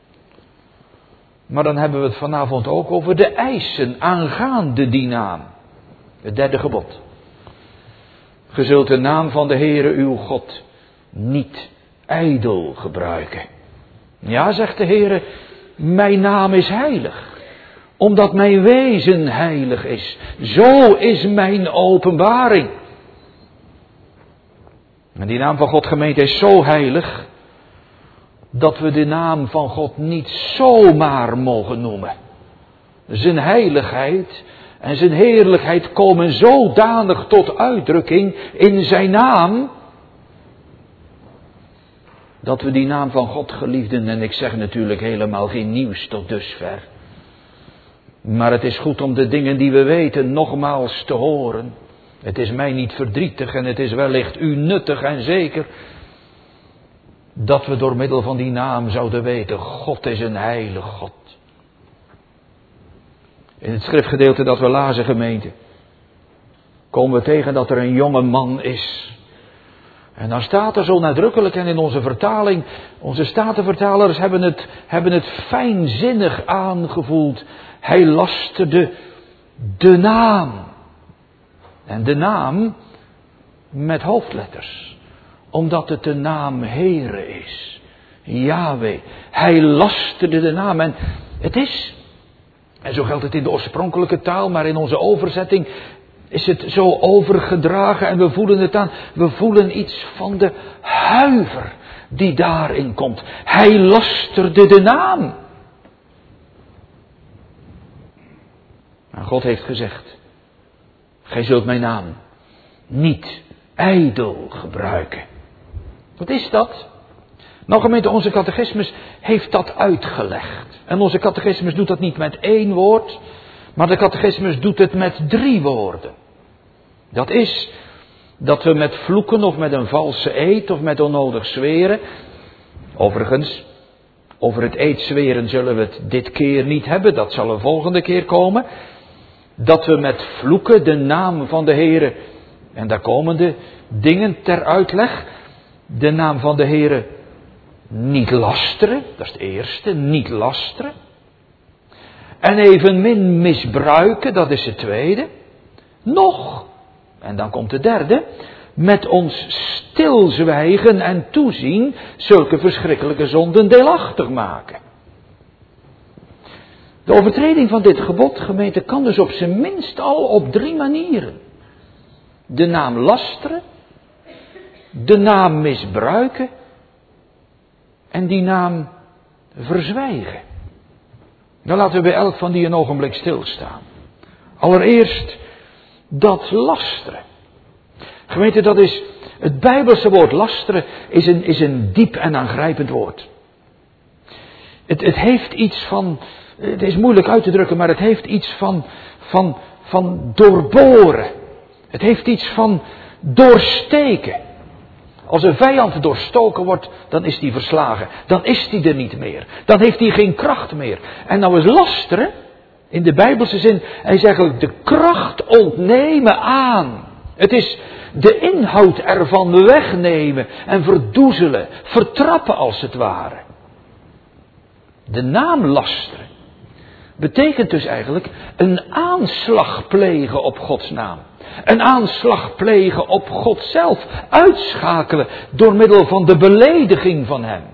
maar dan hebben we het vanavond ook over de eisen aangaande die naam. Het derde gebod. Ge zult de naam van de Heere uw God niet ijdel gebruiken. Ja, zegt de Heere, mijn naam is heilig. Omdat mijn wezen heilig is. Zo is mijn openbaring. En die naam van God, gemeente, is zo heilig dat we de naam van God niet zomaar mogen noemen. Zijn heiligheid en zijn heerlijkheid komen zodanig tot uitdrukking in zijn naam, dat we die naam van God, geliefden, en ik zeg natuurlijk helemaal geen nieuws tot dusver, maar het is goed om de dingen die we weten nogmaals te horen. Het is mij niet verdrietig en het is wellicht u nuttig en zeker. Dat we door middel van die naam zouden weten, God is een heilige God. In het schriftgedeelte dat we lazen, gemeente, komen we tegen dat er een jonge man is. En dan staat er zo nadrukkelijk, en in onze vertaling, onze statenvertalers hebben het fijnzinnig aangevoeld. Hij lasterde de naam. En de naam met hoofdletters. Omdat het de naam Heere is. Yahweh. Hij lasterde de naam. En het is, en zo geldt het in de oorspronkelijke taal, maar in onze overzetting is het zo overgedragen en we voelen het aan. We voelen iets van de huiver die daarin komt. Hij lasterde de naam. En God heeft gezegd, gij zult mijn naam niet ijdel gebruiken. Wat is dat? Nou gemeente, onze catechismus heeft dat uitgelegd. En onze catechismus doet dat niet met 1 woord, maar de catechismus doet het met 3 woorden. Dat is dat we met vloeken of met een valse eed of met onnodig zweren. Overigens, over het eedzweren zullen we het dit keer niet hebben, dat zal een volgende keer komen. Dat we met vloeken de naam van de Heere, en daar komen de dingen ter uitleg, de naam van de Heere niet lasteren, dat is het eerste, niet lasteren. En evenmin misbruiken, dat is het tweede. Nog, en dan komt de derde, met ons stilzwijgen en toezien zulke verschrikkelijke zonden deelachtig maken. De overtreding van dit gebod, gemeente, kan dus op zijn minst al op 3 manieren. De naam lasteren, de naam misbruiken en die naam verzwijgen. Dan laten we bij elk van die een ogenblik stilstaan. Allereerst dat lasteren. Gemeente, dat is, het Bijbelse woord lasteren is een diep en aangrijpend woord. Het heeft iets van, het is moeilijk uit te drukken, maar het heeft iets van doorboren. Het heeft iets van doorsteken. Als een vijand doorstoken wordt, dan is die verslagen. Dan is die er niet meer. Dan heeft hij geen kracht meer. En nou is lasteren, in de Bijbelse zin, hij is eigenlijk de kracht ontnemen aan. Het is de inhoud ervan wegnemen en verdoezelen, vertrappen als het ware. De naam lasteren betekent dus eigenlijk een aanslag plegen op Gods naam. Een aanslag plegen op God zelf. Uitschakelen door middel van de belediging van hem.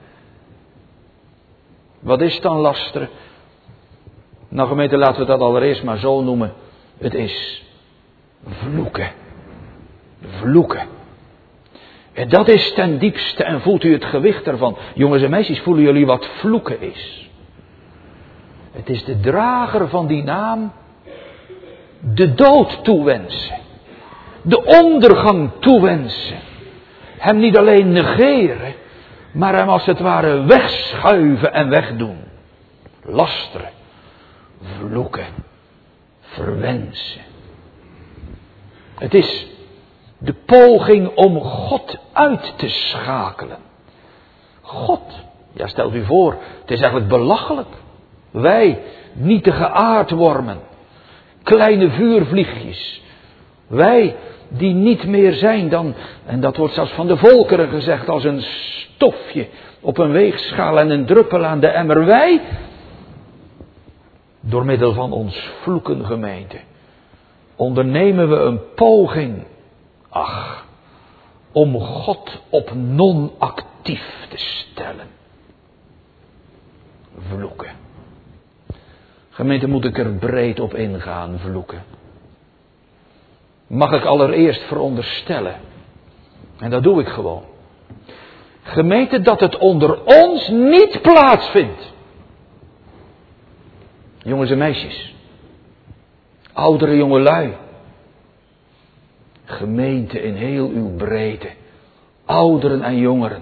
Wat is dan lasteren? Nou gemeente, laten we dat allereerst maar zo noemen. Het is vloeken. Vloeken. En dat is ten diepste, en voelt u het gewicht ervan. Jongens en meisjes, voelen jullie wat vloeken is? Het is de drager van die naam de dood toewensen. De ondergang toewensen. Hem niet alleen negeren, maar hem als het ware wegschuiven en wegdoen. Lasteren, vloeken, verwensen. Het is de poging om God uit te schakelen. God, ja stelt u voor, het is eigenlijk belachelijk. Wij, nietige aardwormen, kleine vuurvliegjes. Wij die niet meer zijn dan, en dat wordt zelfs van de volkeren gezegd, als een stofje op een weegschaal en een druppel aan de emmer. Wij, door middel van ons vloeken gemeente, ondernemen we een poging, om God op non-actief te stellen. Vloeken. Gemeente, moet ik er breed op ingaan, vloeken. Mag ik allereerst veronderstellen, en dat doe ik gewoon, gemeente, dat het onder ons niet plaatsvindt. Jongens en meisjes, oudere jongelui, gemeente in heel uw breedte, ouderen en jongeren,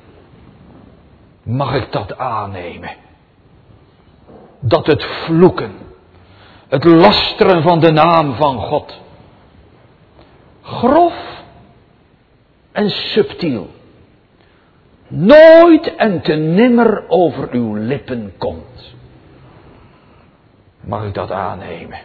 mag ik dat aannemen? Dat het vloeken, het lasteren van de naam van God, grof en subtiel, nooit en te nimmer over uw lippen komt. Mag ik dat aannemen?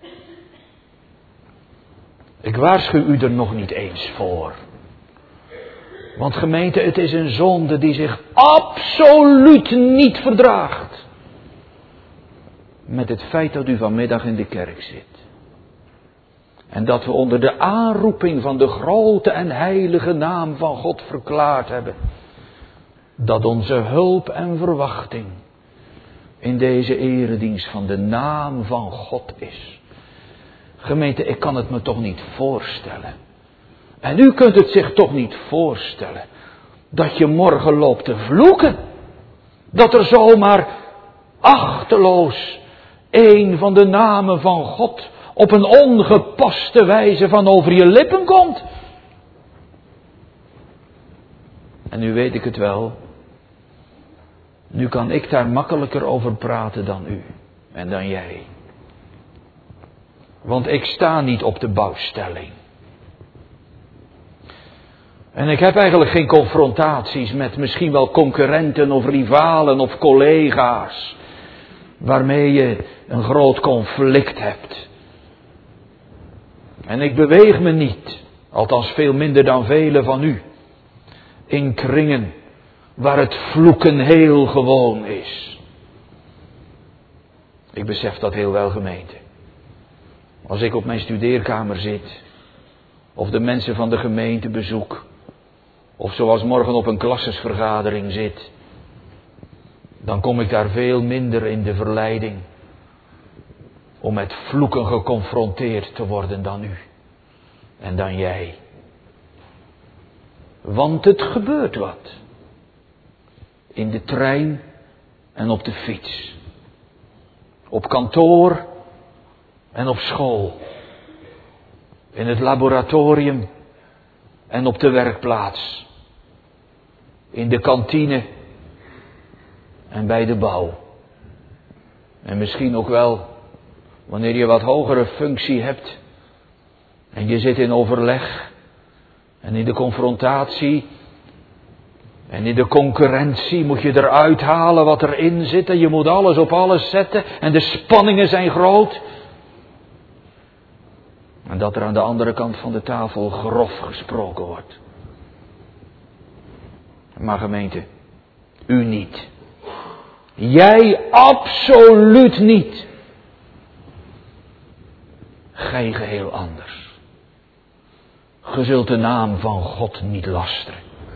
Ik waarschuw u er nog niet eens voor. Want gemeente, het is een zonde die zich absoluut niet verdraagt met het feit dat u vanmiddag in de kerk zit. En dat we onder de aanroeping van de grote en heilige naam van God verklaard hebben dat onze hulp en verwachting in deze eredienst van de naam van God is. Gemeente, ik kan het me toch niet voorstellen. En u kunt het zich toch niet voorstellen dat je morgen loopt te vloeken. Dat er zomaar achteloos een van de namen van God op een ongepaste wijze van over je lippen komt. En nu weet ik het wel. Nu kan ik daar makkelijker over praten dan u en dan jij. Want ik sta niet op de bouwstelling. En ik heb eigenlijk geen confrontaties met misschien wel concurrenten of rivalen of collega's waarmee je een groot conflict hebt. En ik beweeg me niet, althans veel minder dan velen van u, in kringen waar het vloeken heel gewoon is. Ik besef dat heel wel, gemeente. Als ik op mijn studeerkamer zit, of de mensen van de gemeente bezoek, of zoals morgen op een klassesvergadering zit, dan kom ik daar veel minder in de verleiding om met vloeken geconfronteerd te worden dan u en dan jij. Want het gebeurt wat. In de trein en op de fiets. Op kantoor en op school. In het laboratorium en op de werkplaats. In de kantine en bij de bouw. En misschien ook wel wanneer je wat hogere functie hebt en je zit in overleg en in de confrontatie en in de concurrentie moet je eruit halen wat erin zit en je moet alles op alles zetten en de spanningen zijn groot. En dat er aan de andere kant van de tafel grof gesproken wordt. Maar gemeente, u niet. Jij absoluut niet. Gij geheel anders. Ge zult de naam van God niet lasteren.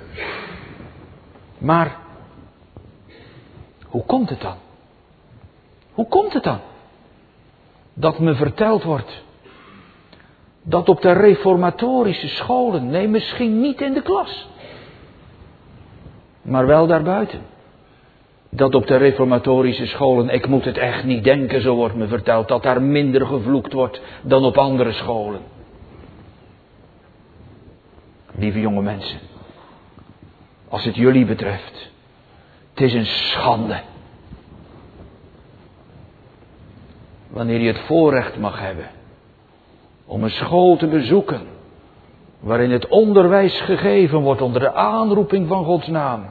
Maar, hoe komt het dan? Hoe komt het dan? Dat me verteld wordt dat op de reformatorische scholen, nee misschien niet in de klas, maar wel daarbuiten. Dat op de reformatorische scholen, ik moet het echt niet denken, zo wordt me verteld, dat daar minder gevloekt wordt dan op andere scholen. Lieve jonge mensen, als het jullie betreft, het is een schande. Wanneer je het voorrecht mag hebben om een school te bezoeken waarin het onderwijs gegeven wordt onder de aanroeping van Gods naam.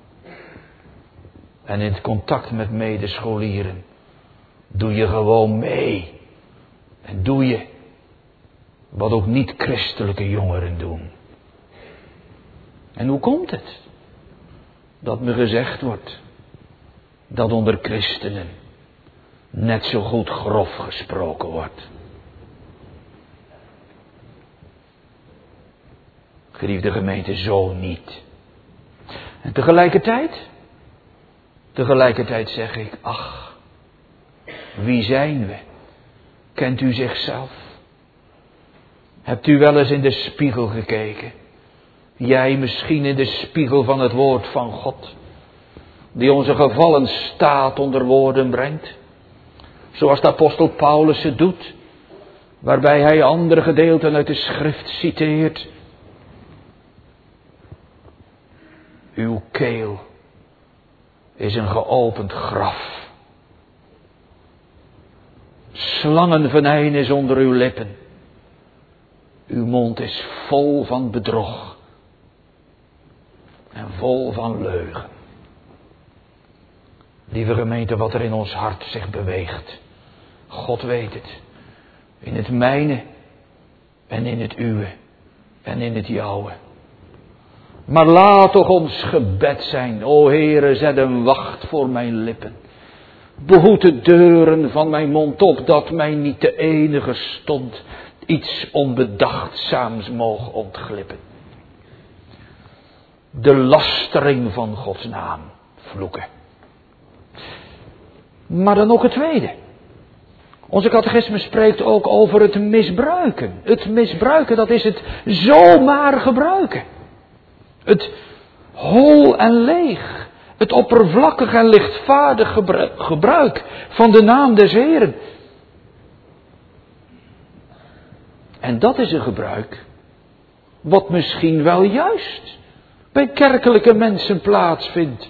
En in het contact met medescholieren doe je gewoon mee. En doe je wat ook niet-christelijke jongeren doen. En hoe komt het dat me gezegd wordt dat onder christenen net zo goed grof gesproken wordt? Geliefde gemeente, zo niet. En tegelijkertijd zeg ik, ach, wie zijn we? Kent u zichzelf? Hebt u wel eens in de spiegel gekeken? Jij misschien in de spiegel van het woord van God, die onze gevallen staat onder woorden brengt. Zoals de apostel Paulus het doet, waarbij hij andere gedeelten uit de schrift citeert. Uw keel is een geopend graf. Slangenvenijn is onder uw lippen. Uw mond is vol van bedrog. En vol van leugen. Lieve gemeente, wat er in ons hart zich beweegt. God weet het. In het mijne en in het uwe en in het jouwe. Maar laat toch ons gebed zijn, o Heere, zet een wacht voor mijn lippen. Behoed de deuren van mijn mond op, dat mij niet de enige stond iets onbedachtzaams moog ontglippen. De lastering van Gods naam vloeken. Maar dan ook het tweede. Onze catechisme spreekt ook over het misbruiken. Het misbruiken, dat is het zomaar gebruiken. Het hol en leeg. Het oppervlakkig en lichtvaardig gebruik van de naam des Heeren. En dat is een gebruik wat misschien wel juist bij kerkelijke mensen plaatsvindt.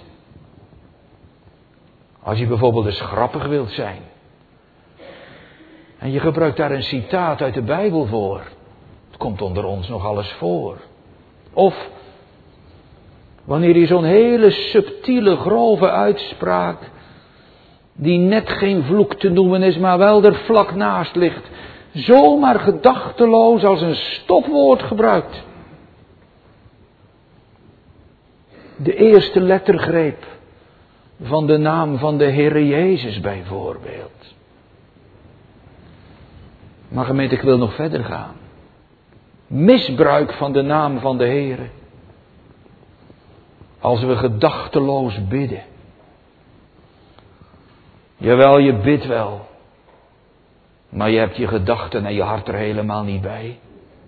Als je bijvoorbeeld eens grappig wilt zijn. En je gebruikt daar een citaat uit de Bijbel voor. Het komt onder ons nog alles voor. Of wanneer je zo'n hele subtiele, grove uitspraak, die net geen vloek te noemen is, maar wel er vlak naast ligt, zomaar gedachteloos als een stopwoord gebruikt. De eerste lettergreep van de naam van de Heere Jezus bijvoorbeeld. Maar gemeente, ik wil nog verder gaan. Misbruik van de naam van de Heere. Als we gedachteloos bidden. Jawel, je bidt wel. Maar je hebt je gedachten en je hart er helemaal niet bij.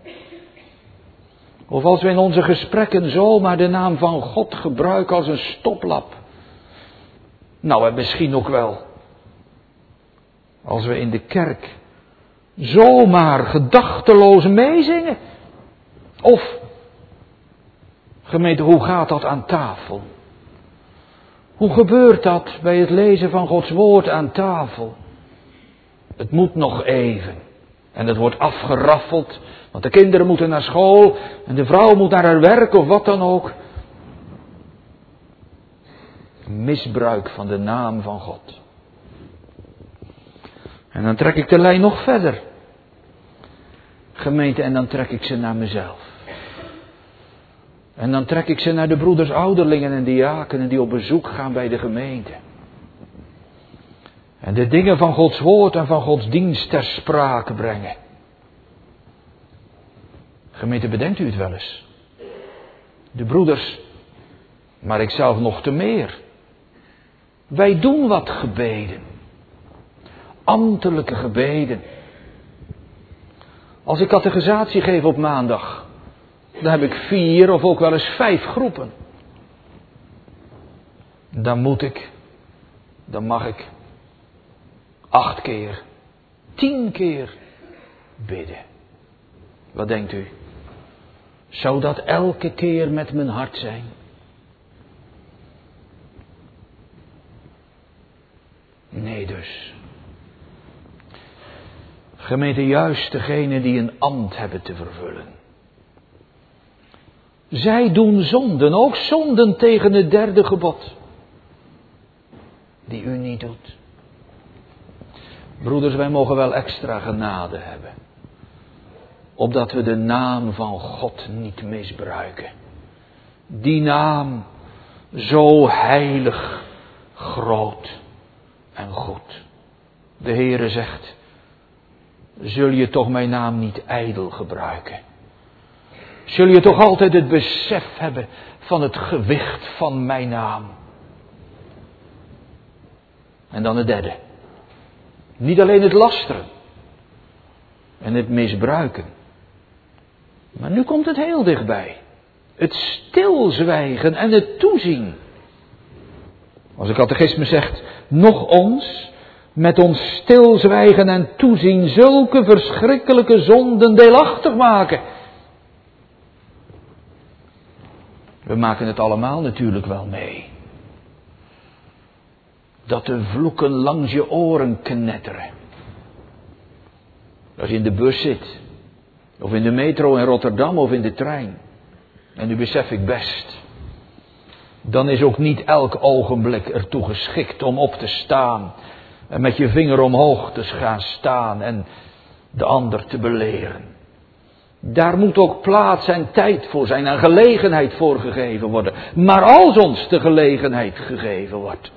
Of als we in onze gesprekken zomaar de naam van God gebruiken als een stoplap. Nou, en misschien ook wel. Als we in de kerk zomaar gedachteloos meezingen. Of, gemeente, hoe gaat dat aan tafel? Hoe gebeurt dat bij het lezen van Gods woord aan tafel? Het moet nog even. En het wordt afgeraffeld. Want de kinderen moeten naar school. En de vrouw moet naar haar werk of wat dan ook. Misbruik van de naam van God. En dan trek ik de lijn nog verder. Gemeente, en dan trek ik ze naar mezelf. En dan trek ik ze naar de broeders, ouderlingen en diakenen die op bezoek gaan bij de gemeente. En de dingen van Gods woord en van Gods dienst ter sprake brengen. Gemeente, bedenkt u het wel eens? De broeders, maar ik zelf nog te meer. Wij doen wat gebeden. Ambtelijke gebeden. Als ik catechisatie geef op maandag, dan heb ik 4 of ook wel eens 5 groepen. Dan mag ik 8 keer, 10 keer bidden. Wat denkt u? Zou dat elke keer met mijn hart zijn? Nee dus. Gemeente, juist degenen die een ambt hebben te vervullen. Zij doen zonden, ook zonden tegen het 3e gebod. Die u niet doet. Broeders, wij mogen wel extra genade hebben. Opdat we de naam van God niet misbruiken. Die naam zo heilig, groot en goed. De Heere zegt, zul je toch mijn naam niet ijdel gebruiken? Zul je toch altijd het besef hebben van het gewicht van mijn naam? En dan het 3e. Niet alleen het lasteren en het misbruiken. Maar nu komt het heel dichtbij. Het stilzwijgen en het toezien. Als de catechisme zegt, nog ons, met ons stilzwijgen en toezien, zulke verschrikkelijke zonden deelachtig maken. We maken het allemaal natuurlijk wel mee. Dat de vloeken langs je oren knetteren. Als je in de bus zit. Of in de metro in Rotterdam of in de trein. En nu besef ik best. dan is ook niet elk ogenblik ertoe geschikt om op te staan en met je vinger omhoog te gaan staan en de ander te beleren. Daar moet ook plaats en tijd voor zijn en gelegenheid voor gegeven worden. Maar als ons de gelegenheid gegeven wordt,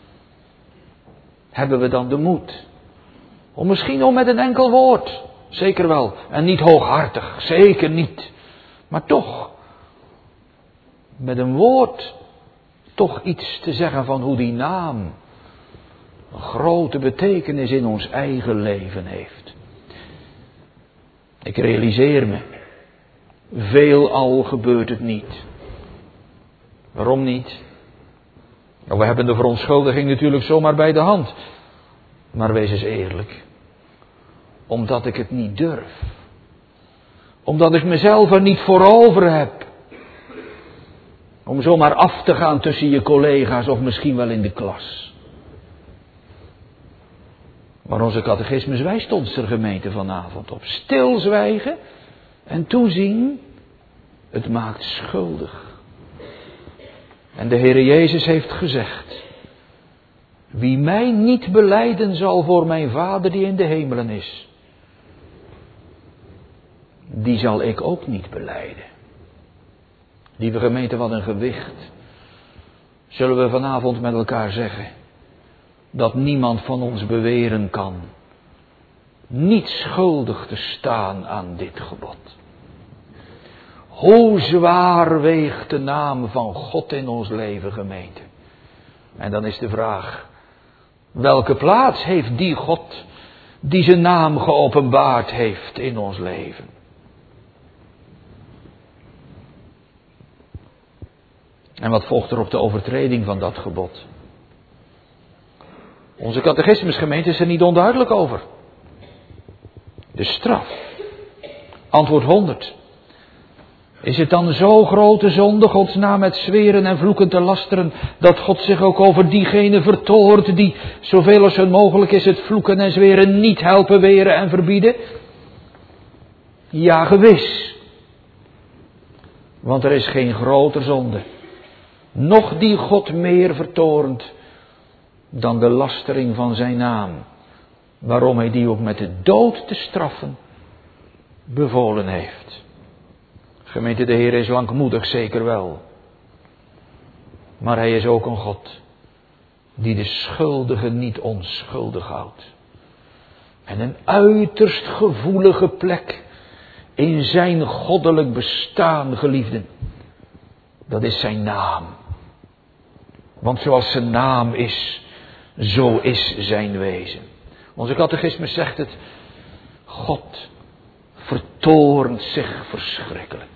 hebben we dan de moed om misschien al met een enkel woord, zeker wel, en niet hooghartig, zeker niet, maar toch met een woord toch iets te zeggen van hoe die naam een grote betekenis in ons eigen leven heeft. Ik realiseer me, veelal gebeurt het niet. Waarom niet? Nou, we hebben de verontschuldiging natuurlijk zomaar bij de hand. Maar wees eens eerlijk. Omdat ik het niet durf. Omdat ik mezelf er niet voor over heb. Om zomaar af te gaan tussen je collega's of misschien wel in de klas. Maar onze catechismus wijst ons er gemeente vanavond op. Stilzwijgen en toezien, het maakt schuldig. En de Heere Jezus heeft gezegd: wie mij niet belijden zal voor mijn Vader die in de hemelen is, die zal ik ook niet belijden. Lieve gemeente, wat een gewicht. Zullen we vanavond met elkaar zeggen dat niemand van ons beweren kan niet schuldig te staan aan dit gebod. Hoe zwaar weegt de naam van God in ons leven, gemeente? En dan is de vraag: welke plaats heeft die God die zijn naam geopenbaard heeft in ons leven? En wat volgt er op de overtreding van dat gebod? Onze catechismusgemeente is er niet onduidelijk over. De straf. Antwoord 100. Is het dan zo grote zonde Gods naam met zweren en vloeken te lasteren, dat God zich ook over diegenen vertoornt die, zoveel als hun mogelijk is, het vloeken en zweren niet helpen weren en verbieden? Ja, gewis. Want er is geen groter zonde, noch die God meer vertoornt, dan de lastering van zijn naam, waarom hij die ook met de dood te straffen bevolen heeft. Gemeente, de Heer is langmoedig, zeker wel. Maar hij is ook een God die de schuldige niet onschuldig houdt. En een uiterst gevoelige plek in zijn goddelijk bestaan, geliefden, dat is zijn naam. Want zoals zijn naam is, zo is zijn wezen. Onze catechismus zegt het: God vertoornt zich verschrikkelijk.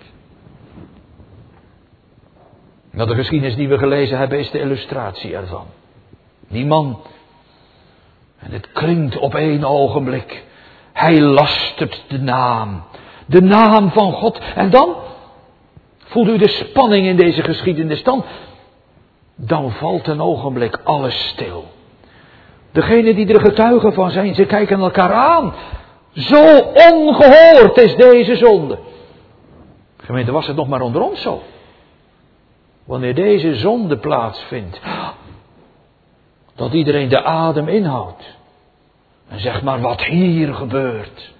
Nou, de geschiedenis die we gelezen hebben is de illustratie ervan. Die man, en het klinkt op één ogenblik, hij lastert de naam van God. En dan voelt u de spanning in deze geschiedenis. Dan valt een ogenblik alles stil. Degenen die er getuigen van zijn, ze kijken elkaar aan. Zo ongehoord is deze zonde. Gemeente, was het nog maar onder ons zo? Wanneer deze zonde plaatsvindt, dat iedereen de adem inhoudt en zegt: maar wat hier gebeurt.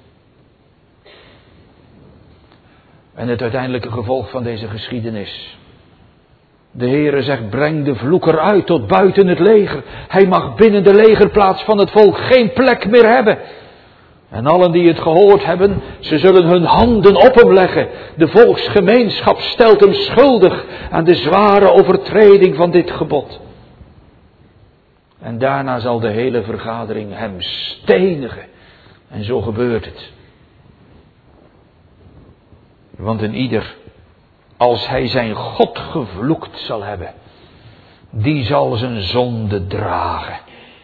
En het uiteindelijke gevolg van deze geschiedenis: de Heere zegt: breng de vloeker uit tot buiten het leger. Hij mag binnen de legerplaats van het volk geen plek meer hebben. En allen die het gehoord hebben, ze zullen hun handen op hem leggen. De volksgemeenschap stelt hem schuldig aan de zware overtreding van dit gebod. En daarna zal de hele vergadering hem stenigen. En zo gebeurt het. Want een ieder, als hij zijn God gevloekt zal hebben, die zal zijn zonde dragen.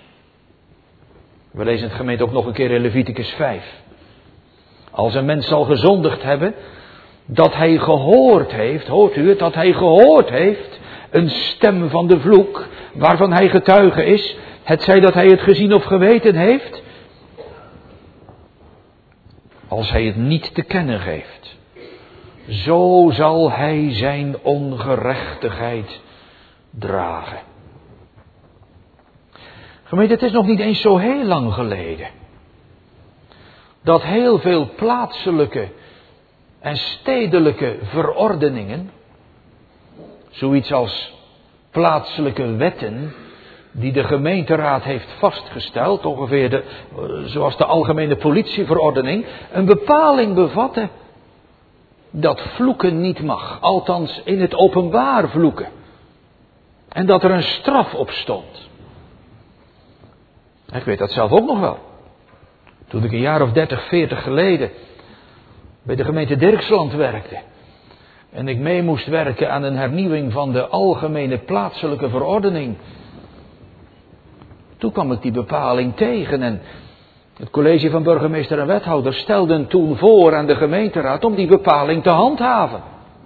We lezen het gemeente ook nog een keer in Leviticus 5. Als een mens zal gezondigd hebben, dat hij gehoord heeft, hoort u het, dat hij gehoord heeft, een stem van de vloek, waarvan hij getuige is, hetzij dat hij het gezien of geweten heeft, als hij het niet te kennen geeft, zo zal hij zijn ongerechtigheid dragen. Gemeente, het is nog niet eens zo heel lang geleden dat heel veel plaatselijke en stedelijke verordeningen, zoiets als plaatselijke wetten die de gemeenteraad heeft vastgesteld, ongeveer zoals de algemene politieverordening, een bepaling bevatten dat vloeken niet mag, althans in het openbaar vloeken. En dat er een straf op stond. Ik weet dat zelf ook nog wel. Toen ik een jaar of 30, 40 geleden bij de gemeente Dirksland werkte. En ik mee moest werken aan een hernieuwing van de algemene plaatselijke verordening. Toen kwam ik die bepaling tegen en het college van burgemeester en wethouder stelden toen voor aan de gemeenteraad om die bepaling te handhaven.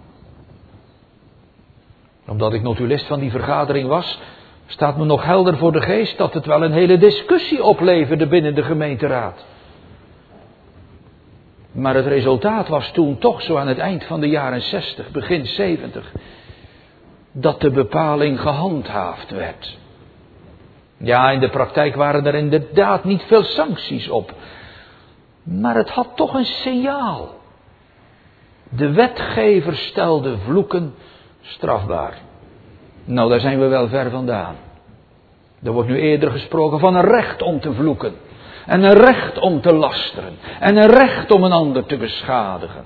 Omdat ik notulist van die vergadering was, staat me nog helder voor de geest dat het wel een hele discussie opleverde binnen de gemeenteraad. Maar het resultaat was toen toch zo aan het eind van de jaren 60, begin 70, dat de bepaling gehandhaafd werd. Ja, in de praktijk waren er inderdaad niet veel sancties op. Maar het had toch een signaal. De wetgever stelde vloeken strafbaar. Nou, daar zijn we wel ver vandaan. Er wordt nu eerder gesproken van een recht om te vloeken. En een recht om te lasteren. En een recht om een ander te beschadigen.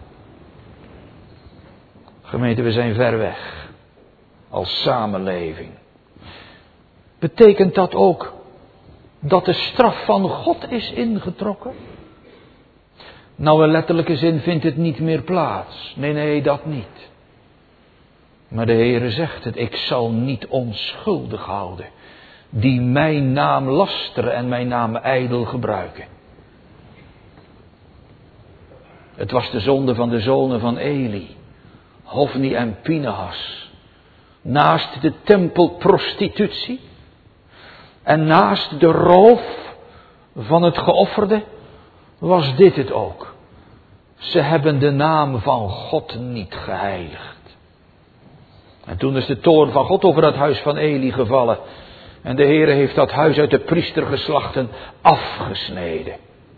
Gemeente, we zijn ver weg. Als samenleving. Betekent dat ook dat de straf van God is ingetrokken? Nou, in letterlijke zin vindt het niet meer plaats. Nee, dat niet. Maar de Heere zegt het, ik zal niet onschuldig houden, die mijn naam lasteren en mijn naam ijdel gebruiken. Het was de zonde van de zonen van Eli, Hofni en Pinehas. Naast de tempelprostitutie en naast de roof van het geofferde was dit het ook. Ze hebben de naam van God niet geheiligd. En toen is de toorn van God over dat huis van Eli gevallen. En de Heere heeft dat huis uit de priestergeslachten afgesneden.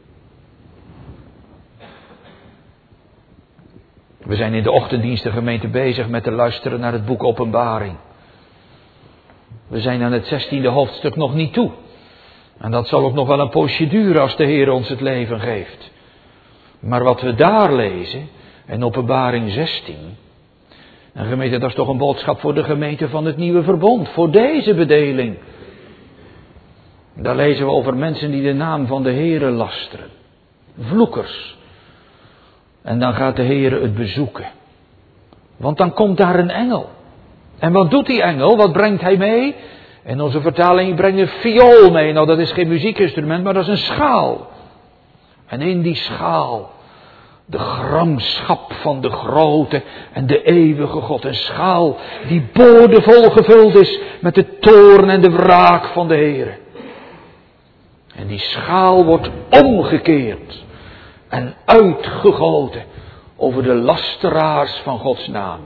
We zijn in de ochtenddiensten gemeente bezig met te luisteren naar het boek Openbaring. We zijn aan het 16e hoofdstuk nog niet toe. En dat zal ook nog wel een poosje duren als de Heer ons het leven geeft. Maar wat we daar lezen, in Openbaring 16... En gemeente, dat is toch een boodschap voor de gemeente van het nieuwe verbond. Voor deze bedeling. Daar lezen we over mensen die de naam van de Heere lasteren. Vloekers. En dan gaat de Heere het bezoeken. Want dan komt daar een engel. En wat doet die engel? Wat brengt hij mee? In onze vertaling brengt een viool mee. Nou, dat is geen muziekinstrument, maar dat is een schaal. En in die schaal de gramschap van de grote en de eeuwige God. Een schaal die boordevol gevuld is met de toorn en de wraak van de Heere. En die schaal wordt omgekeerd en uitgegoten over de lasteraars van Gods naam.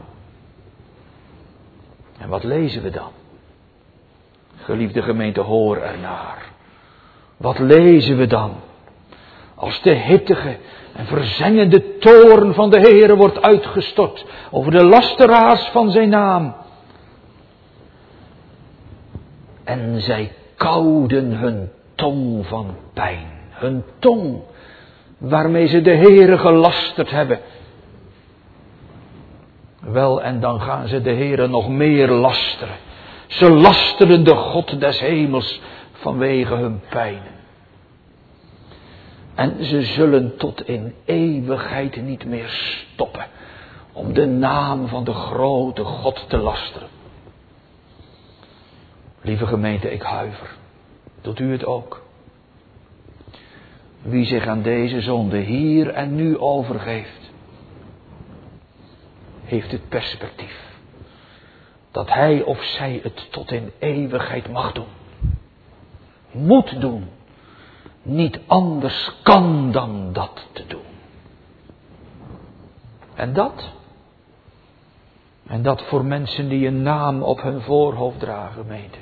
En wat lezen we dan? Geliefde gemeente, hoor ernaar. Wat lezen we dan? Als de hittige en verzengende toorn van de Heere wordt uitgestort over de lasteraars van zijn naam. En zij kauwden hun tong van pijn. Hun tong waarmee ze de Heere gelasterd hebben. Wel, en dan gaan ze de Heere nog meer lasteren. Ze lasteren de God des hemels vanwege hun pijnen. En ze zullen tot in eeuwigheid niet meer stoppen om de naam van de grote God te lasteren. Lieve gemeente, ik huiver. Doet u het ook? Wie zich aan deze zonde hier en nu overgeeft, heeft het perspectief dat hij of zij het tot in eeuwigheid mag doen. Moet doen. Niet anders kan dan dat te doen. En En dat voor mensen die een naam op hun voorhoofd dragen, gemeente.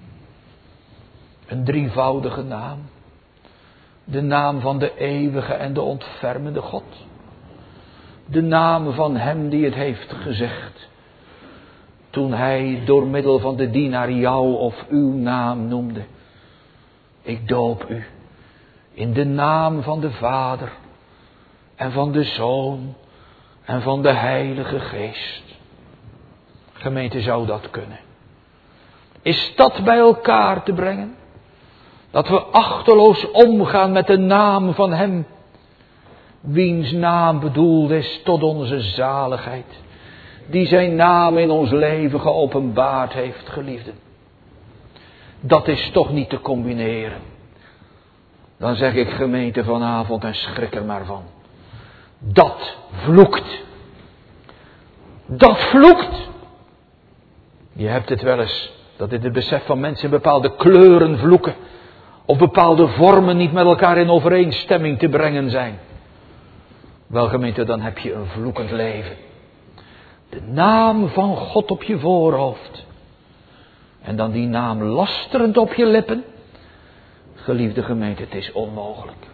Een drievoudige naam. De naam van de eeuwige en de ontfermende God. De naam van hem die het heeft gezegd. Toen hij door middel van de dienaar jou of uw naam noemde. Ik doop u in de naam van de Vader en van de Zoon en van de Heilige Geest. Gemeente, zou dat kunnen? Is dat bij elkaar te brengen? Dat we achteloos omgaan met de naam van hem, wiens naam bedoeld is tot onze zaligheid, die zijn naam in ons leven geopenbaard heeft, geliefden. Dat is toch niet te combineren. Dan zeg ik, gemeente, vanavond, en schrik er maar van. Dat vloekt. Dat vloekt. Je hebt het wel eens, dat in het besef van mensen bepaalde kleuren vloeken. Of bepaalde vormen niet met elkaar in overeenstemming te brengen zijn. Wel, gemeente, dan heb je een vloekend leven. De naam van God op je voorhoofd. En dan die naam lasterend op je lippen. Geliefde gemeente, het is onmogelijk.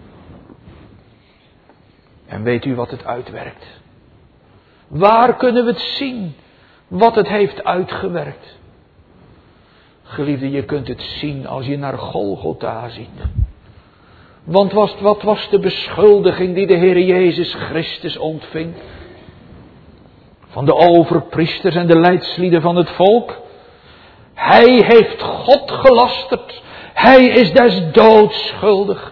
En weet u wat het uitwerkt? Waar kunnen we het zien wat het heeft uitgewerkt? Geliefde, je kunt het zien als je naar Golgotha ziet. Want wat was de beschuldiging die de Heer Jezus Christus ontving? Van de overpriesters en de leidslieden van het volk. Hij heeft God gelasterd. Hij is des doods schuldig.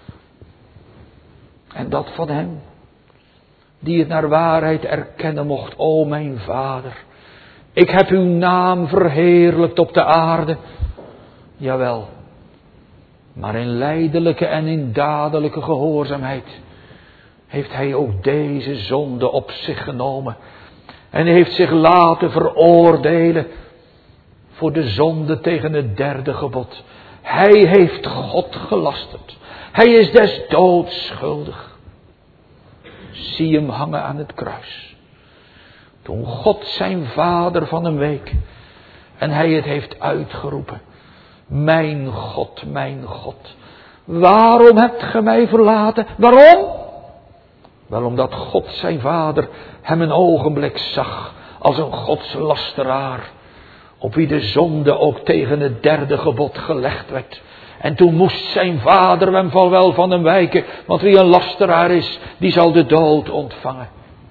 En dat van hem, die het naar waarheid erkennen mocht. O mijn Vader, ik heb uw naam verheerlijkt op de aarde. Jawel, maar in lijdelijke en in dadelijke gehoorzaamheid heeft hij ook deze zonde op zich genomen. En heeft zich laten veroordelen voor de zonde tegen het derde gebod. Hij heeft God gelasterd. Hij is des doods schuldig. Zie hem hangen aan het kruis. Toen God zijn Vader van hem week. En hij het heeft uitgeroepen. Mijn God, waarom hebt ge mij verlaten? Waarom? Wel, omdat God zijn Vader hem een ogenblik zag als een godslasteraar. Op wie de zonde ook tegen het derde gebod gelegd werd. En toen moest zijn Vader hem wel van hem wijken. Want wie een lasteraar is, die zal de dood ontvangen.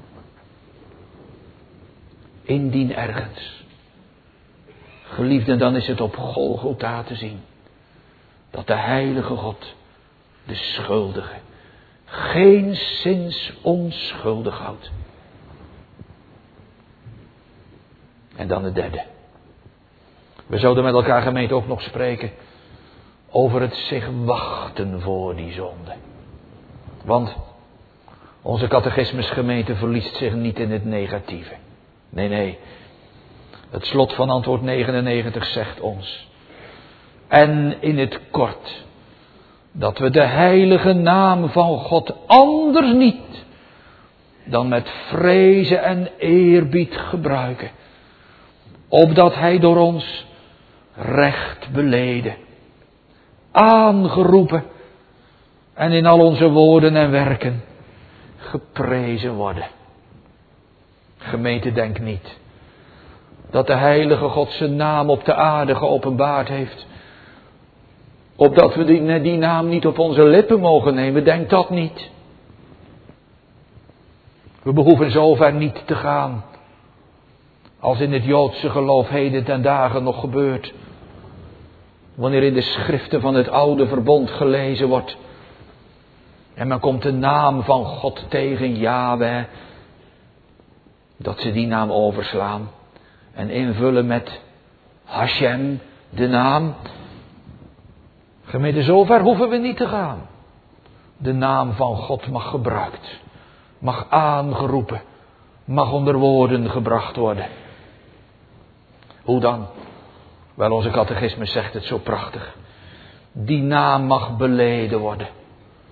Indien ergens, geliefden, dan is het op Golgotha te zien. Dat de heilige God de schuldige geenszins onschuldig houdt. En dan het derde. We zouden met elkaar, gemeente, ook nog spreken over het zich wachten voor die zonde. Want onze catechismusgemeente verliest zich niet in het negatieve. Nee. Het slot van antwoord 99 zegt ons. En in het kort. Dat we de heilige naam van God anders niet dan met vrezen en eerbied gebruiken. Opdat hij door ons recht beleden, aangeroepen en in al onze woorden en werken geprezen worden. Gemeente, denk niet dat de heilige God zijn naam op de aarde geopenbaard heeft, opdat we die naam niet op onze lippen mogen nemen. Denk dat niet. We behoeven zover niet te gaan als in het Joodse geloof heden ten dagen nog gebeurt. Wanneer in de schriften van het oude verbond gelezen wordt. En men komt de naam van God tegen, Yahweh. Dat ze die naam overslaan. En invullen met Hashem, de naam. Gemeente, zover hoeven we niet te gaan. De naam van God mag gebruikt. Mag aangeroepen. Mag onder woorden gebracht worden. Hoe dan? Wel, onze catechismus zegt het zo prachtig. Die naam mag beleden worden.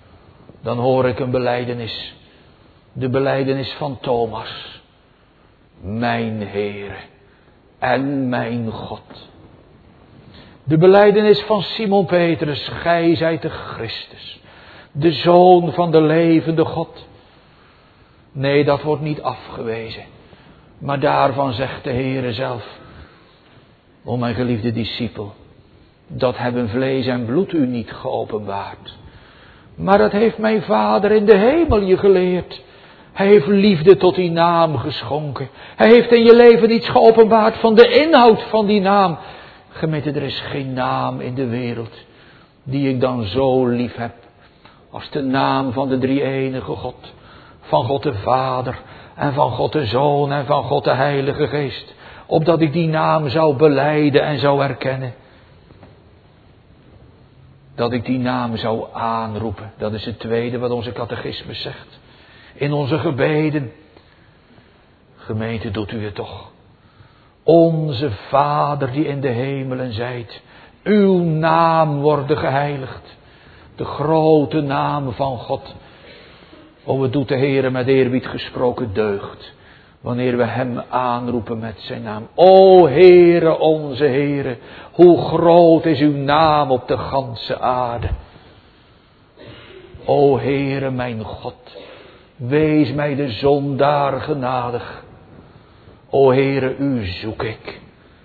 Dan hoor ik een belijdenis. De belijdenis van Thomas. mijn Heere en mijn God. De belijdenis van Simon Petrus, gij zijt de Christus, de Zoon van de levende God. Nee, dat wordt niet afgewezen. Maar daarvan zegt de Heere zelf, o mijn geliefde discipel, dat hebben vlees en bloed u niet geopenbaard. Maar dat heeft mijn Vader in de hemel je geleerd. Hij heeft liefde tot die naam geschonken. Hij heeft in je leven iets geopenbaard van de inhoud van die naam. Gemeente, er is geen naam in de wereld die ik dan zo lief heb als de naam van de drie-enige God. Van God de Vader en van God de Zoon en van God de Heilige Geest. Opdat ik die naam zou belijden en zou erkennen. Dat ik die naam zou aanroepen. Dat is het tweede wat onze catechismus zegt. In onze gebeden. Gemeente, doet u het toch. Onze Vader die in de hemelen zijt. Uw naam worden geheiligd. De grote naam van God. O, het doet de Heere met eerbied gesproken deugd. Wanneer we hem aanroepen met zijn naam. O Heere, onze Heere. Hoe groot is uw naam op de ganse aarde. O Heere, mijn God. Wees mij de zondaar genadig. O Heere, u zoek ik.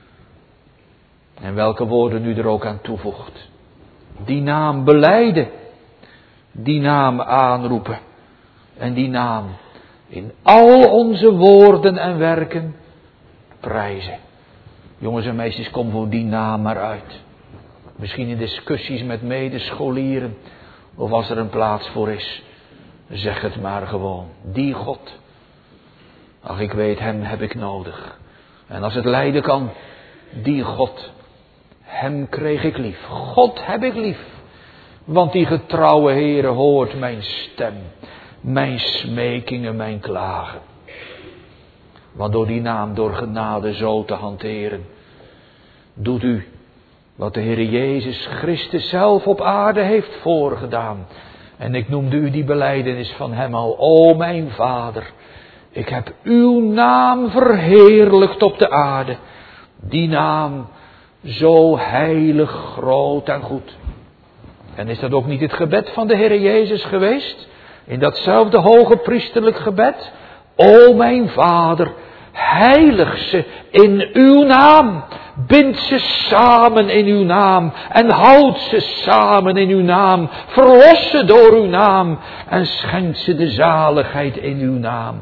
En welke woorden u er ook aan toevoegt. Die naam belijden. Die naam aanroepen. En die naam in al onze woorden en werken prijzen. Jongens en meisjes, kom voor die naam maar uit. Misschien in discussies met medescholieren. Of als er een plaats voor is. Zeg het maar gewoon. Die God. Ach, ik weet, hem heb ik nodig. En als het lijden kan. Die God. Hem kreeg ik lief. God heb ik lief. Want die getrouwe Heere hoort mijn stem. Mijn smekingen, mijn klagen. Want door die naam, door genade zo te hanteren. Doet u wat de Heer Jezus Christus zelf op aarde heeft voorgedaan. En ik noemde u die belijdenis van hem al. O mijn Vader, ik heb uw naam verheerlijkt op de aarde. Die naam zo heilig, groot en goed. En is dat ook niet het gebed van de Heer Jezus geweest? In datzelfde hoge priesterlijk gebed. O mijn Vader, heilig ze in uw naam. Bind ze samen in uw naam. En houd ze samen in uw naam. Verlos ze door uw naam. En schenk ze de zaligheid in uw naam.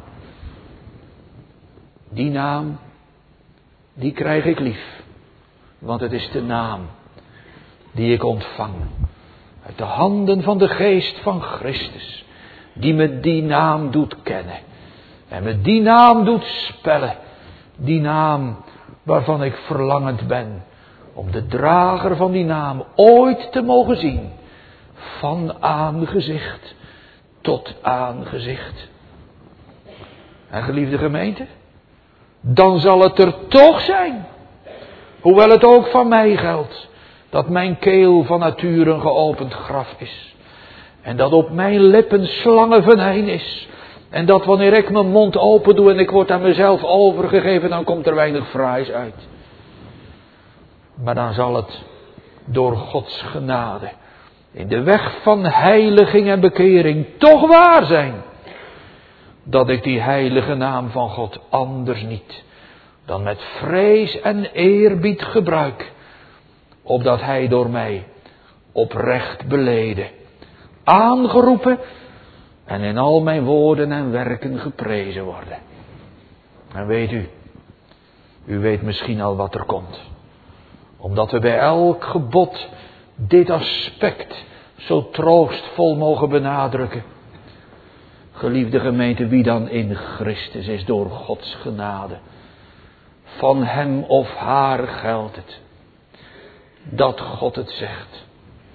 Die naam, die krijg ik lief. Want het is de naam die ik ontvang. Uit de handen van de geest van Christus. Die me die naam doet kennen. En me die naam doet spellen. Die naam waarvan ik verlangend ben. Om de drager van die naam ooit te mogen zien. Van aangezicht tot aangezicht. En geliefde gemeente. Dan zal het er toch zijn. Hoewel het ook van mij geldt. Dat mijn keel van nature een geopend graf is. En dat op mijn lippen slangenvenijn is. En dat wanneer ik mijn mond open doe en ik word aan mezelf overgegeven, dan komt er weinig fraais uit. Maar dan zal het door Gods genade in de weg van heiliging en bekering toch waar zijn. Dat ik die heilige naam van God anders niet dan met vrees en eerbied gebruik. Opdat hij door mij oprecht beleden, aangeroepen en in al mijn woorden en werken geprezen worden. En weet u weet misschien al wat er komt. Omdat we bij elk gebod dit aspect zo troostvol mogen benadrukken. Geliefde gemeente, wie dan in Christus is door Gods genade. Van hem of haar geldt het. Dat God het zegt.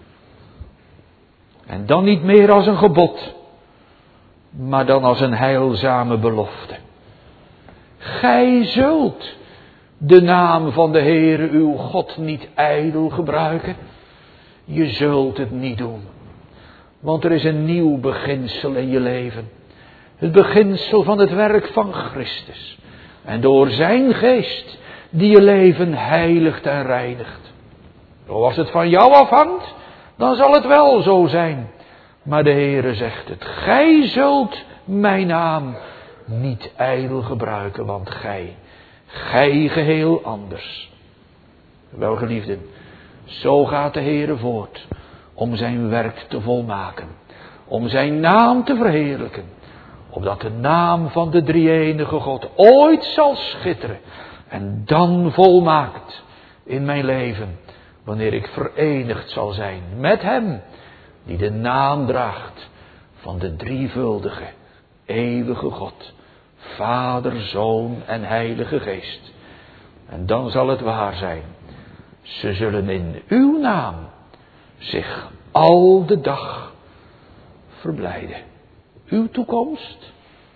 En dan niet meer als een gebod. Maar dan als een heilzame belofte. Gij zult de naam van de Heere uw God niet ijdel gebruiken. Je zult het niet doen. Want er is een nieuw beginsel in je leven. Het beginsel van het werk van Christus. En door zijn geest die je leven heiligt en reinigt. Als het van jou afhangt, dan zal het wel zo zijn. Maar de Heere zegt het. Gij zult mijn naam niet ijdel gebruiken, want gij geheel anders. Welgeliefden, zo gaat de Heere voort om zijn werk te volmaken. Om zijn naam te verheerlijken. Opdat de naam van de drie-enige God ooit zal schitteren. En dan volmaakt in mijn leven. Wanneer ik verenigd zal zijn met hem. Die de naam draagt van de drievuldige, eeuwige God. Vader, Zoon en Heilige Geest. En dan zal het waar zijn. Ze zullen in uw naam zich al de dag verblijden. Uw toekomst.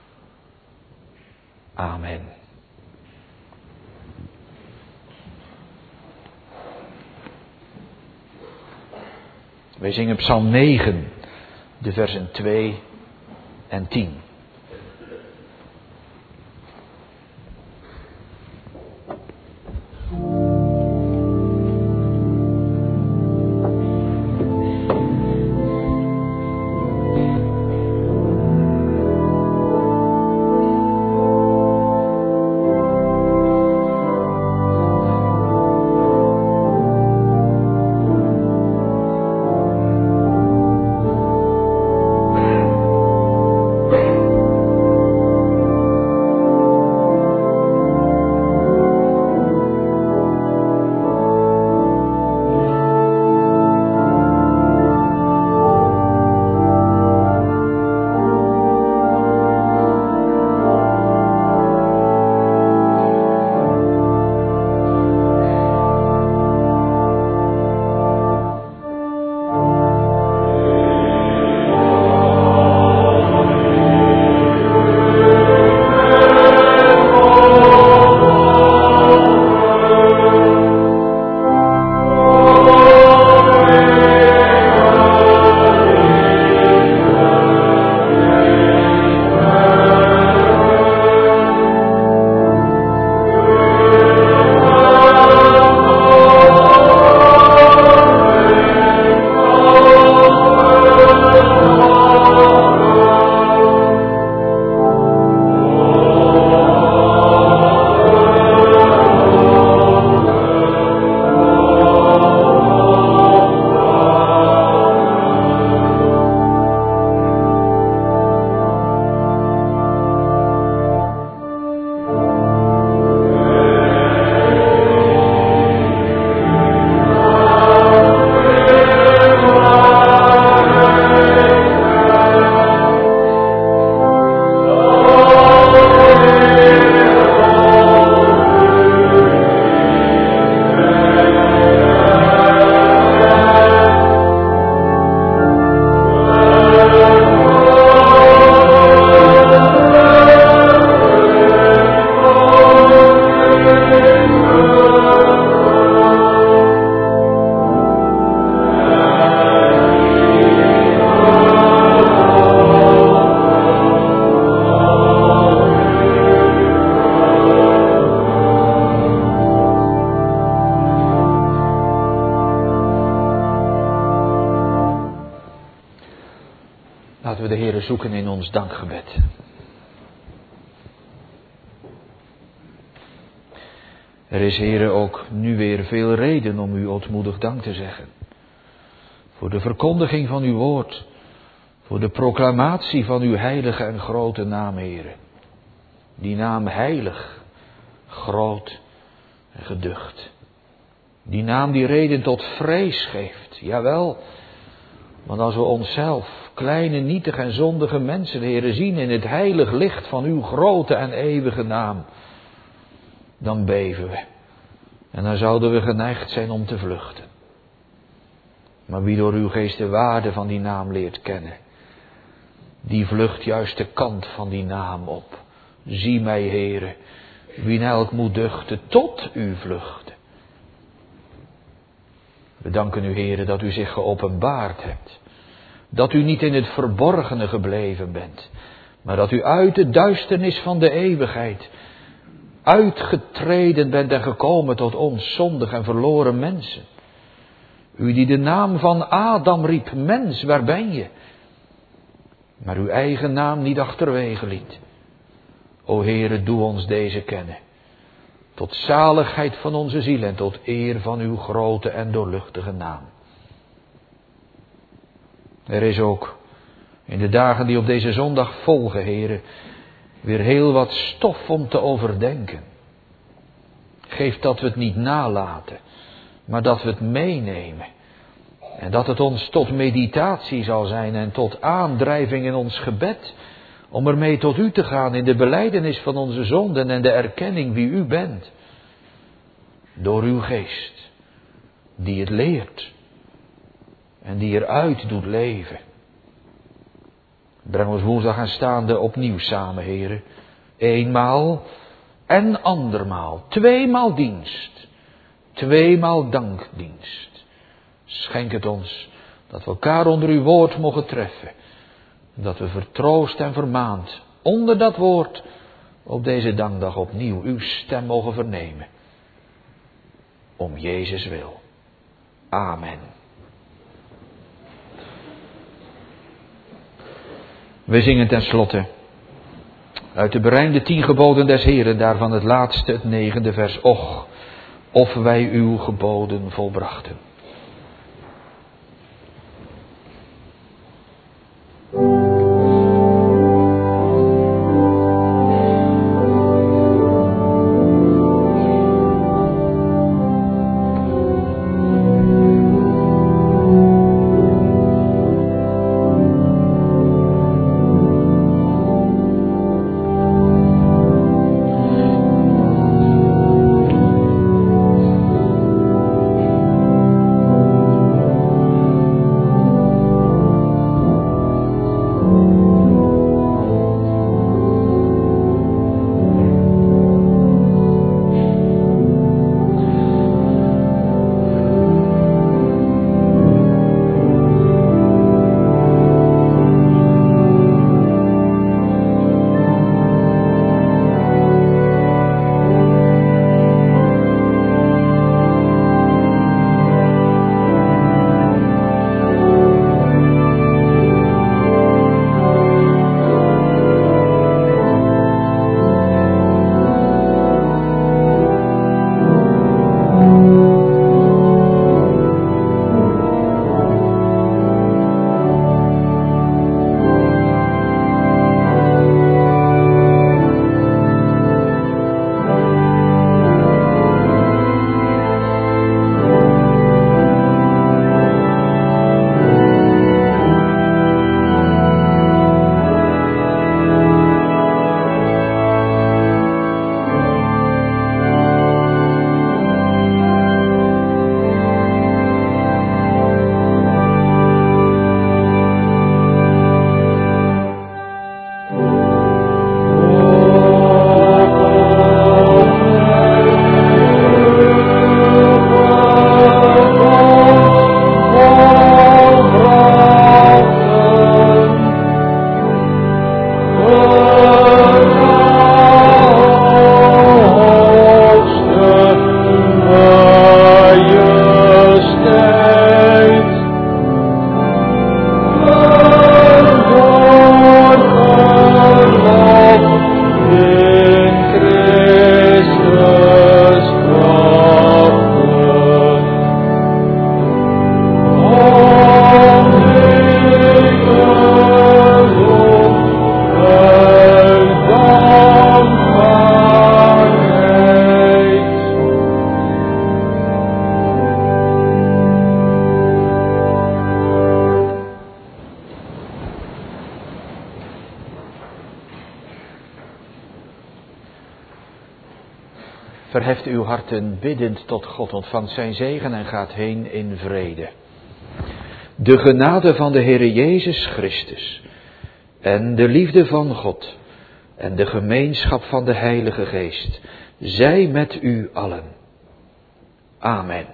Amen. Wij zingen Psalm 9, de versen 2 en 10. Laten we de Heere zoeken in ons dankgebed. Er is, Heere, ook nu weer veel reden om u ootmoedig dank te zeggen. Voor de verkondiging van uw woord. Voor de proclamatie van uw heilige en grote naam, Heere. Die naam heilig, groot en geducht. Die naam die reden tot vrees geeft. Jawel, want als we onszelf, kleine, nietige en zondige mensen, Heere, zien in het heilig licht van uw grote en eeuwige naam, dan beven we. En dan zouden we geneigd zijn om te vluchten. Maar wie door uw geest de waarde van die naam leert kennen, die vlucht juist de kant van die naam op. Zie mij, Heere, wie elk moet duchten tot u vluchten. We danken u, Heere, dat u zich geopenbaard hebt. Dat u niet in het verborgene gebleven bent, maar dat u uit de duisternis van de eeuwigheid uitgetreden bent en gekomen tot ons zondig en verloren mensen. U die de naam van Adam riep, mens, waar ben je? Maar uw eigen naam niet achterwege liet. O Heere, doe ons deze kennen. Tot zaligheid van onze ziel en tot eer van uw grote en doorluchtige naam. Er is ook in de dagen die op deze zondag volgen, Heere, weer heel wat stof om te overdenken. Geef dat we het niet nalaten, maar dat we het meenemen. En dat het ons tot meditatie zal zijn en tot aandrijving in ons gebed, om ermee tot u te gaan in de belijdenis van onze zonden en de erkenning wie u bent. Door uw geest, die het leert en die eruit doet leven. Breng ons woensdag aanstaande opnieuw samen, Heere. Eenmaal en andermaal, tweemaal dienst, tweemaal dankdienst. Schenk het ons dat we elkaar onder uw woord mogen treffen. Dat we vertroost en vermaand onder dat woord op deze dankdag opnieuw uw stem mogen vernemen. Om Jezus wil. Amen. We zingen tenslotte uit de berijmde 10 geboden des Heren, daarvan het laatste, het 9e vers. Och, of wij uw geboden volbrachten. Verheft uw harten biddend tot God, ontvangt zijn zegen en gaat heen in vrede. De genade van de Heere Jezus Christus en de liefde van God en de gemeenschap van de Heilige Geest zij met u allen. Amen.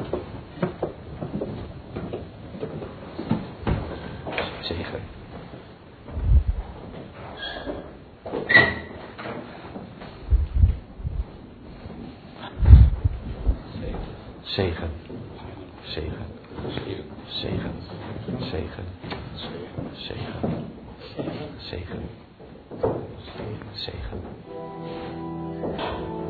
Zegen. Zegen. Zegen. Zegen. Zegen. Zegen. Zegen. Zegen.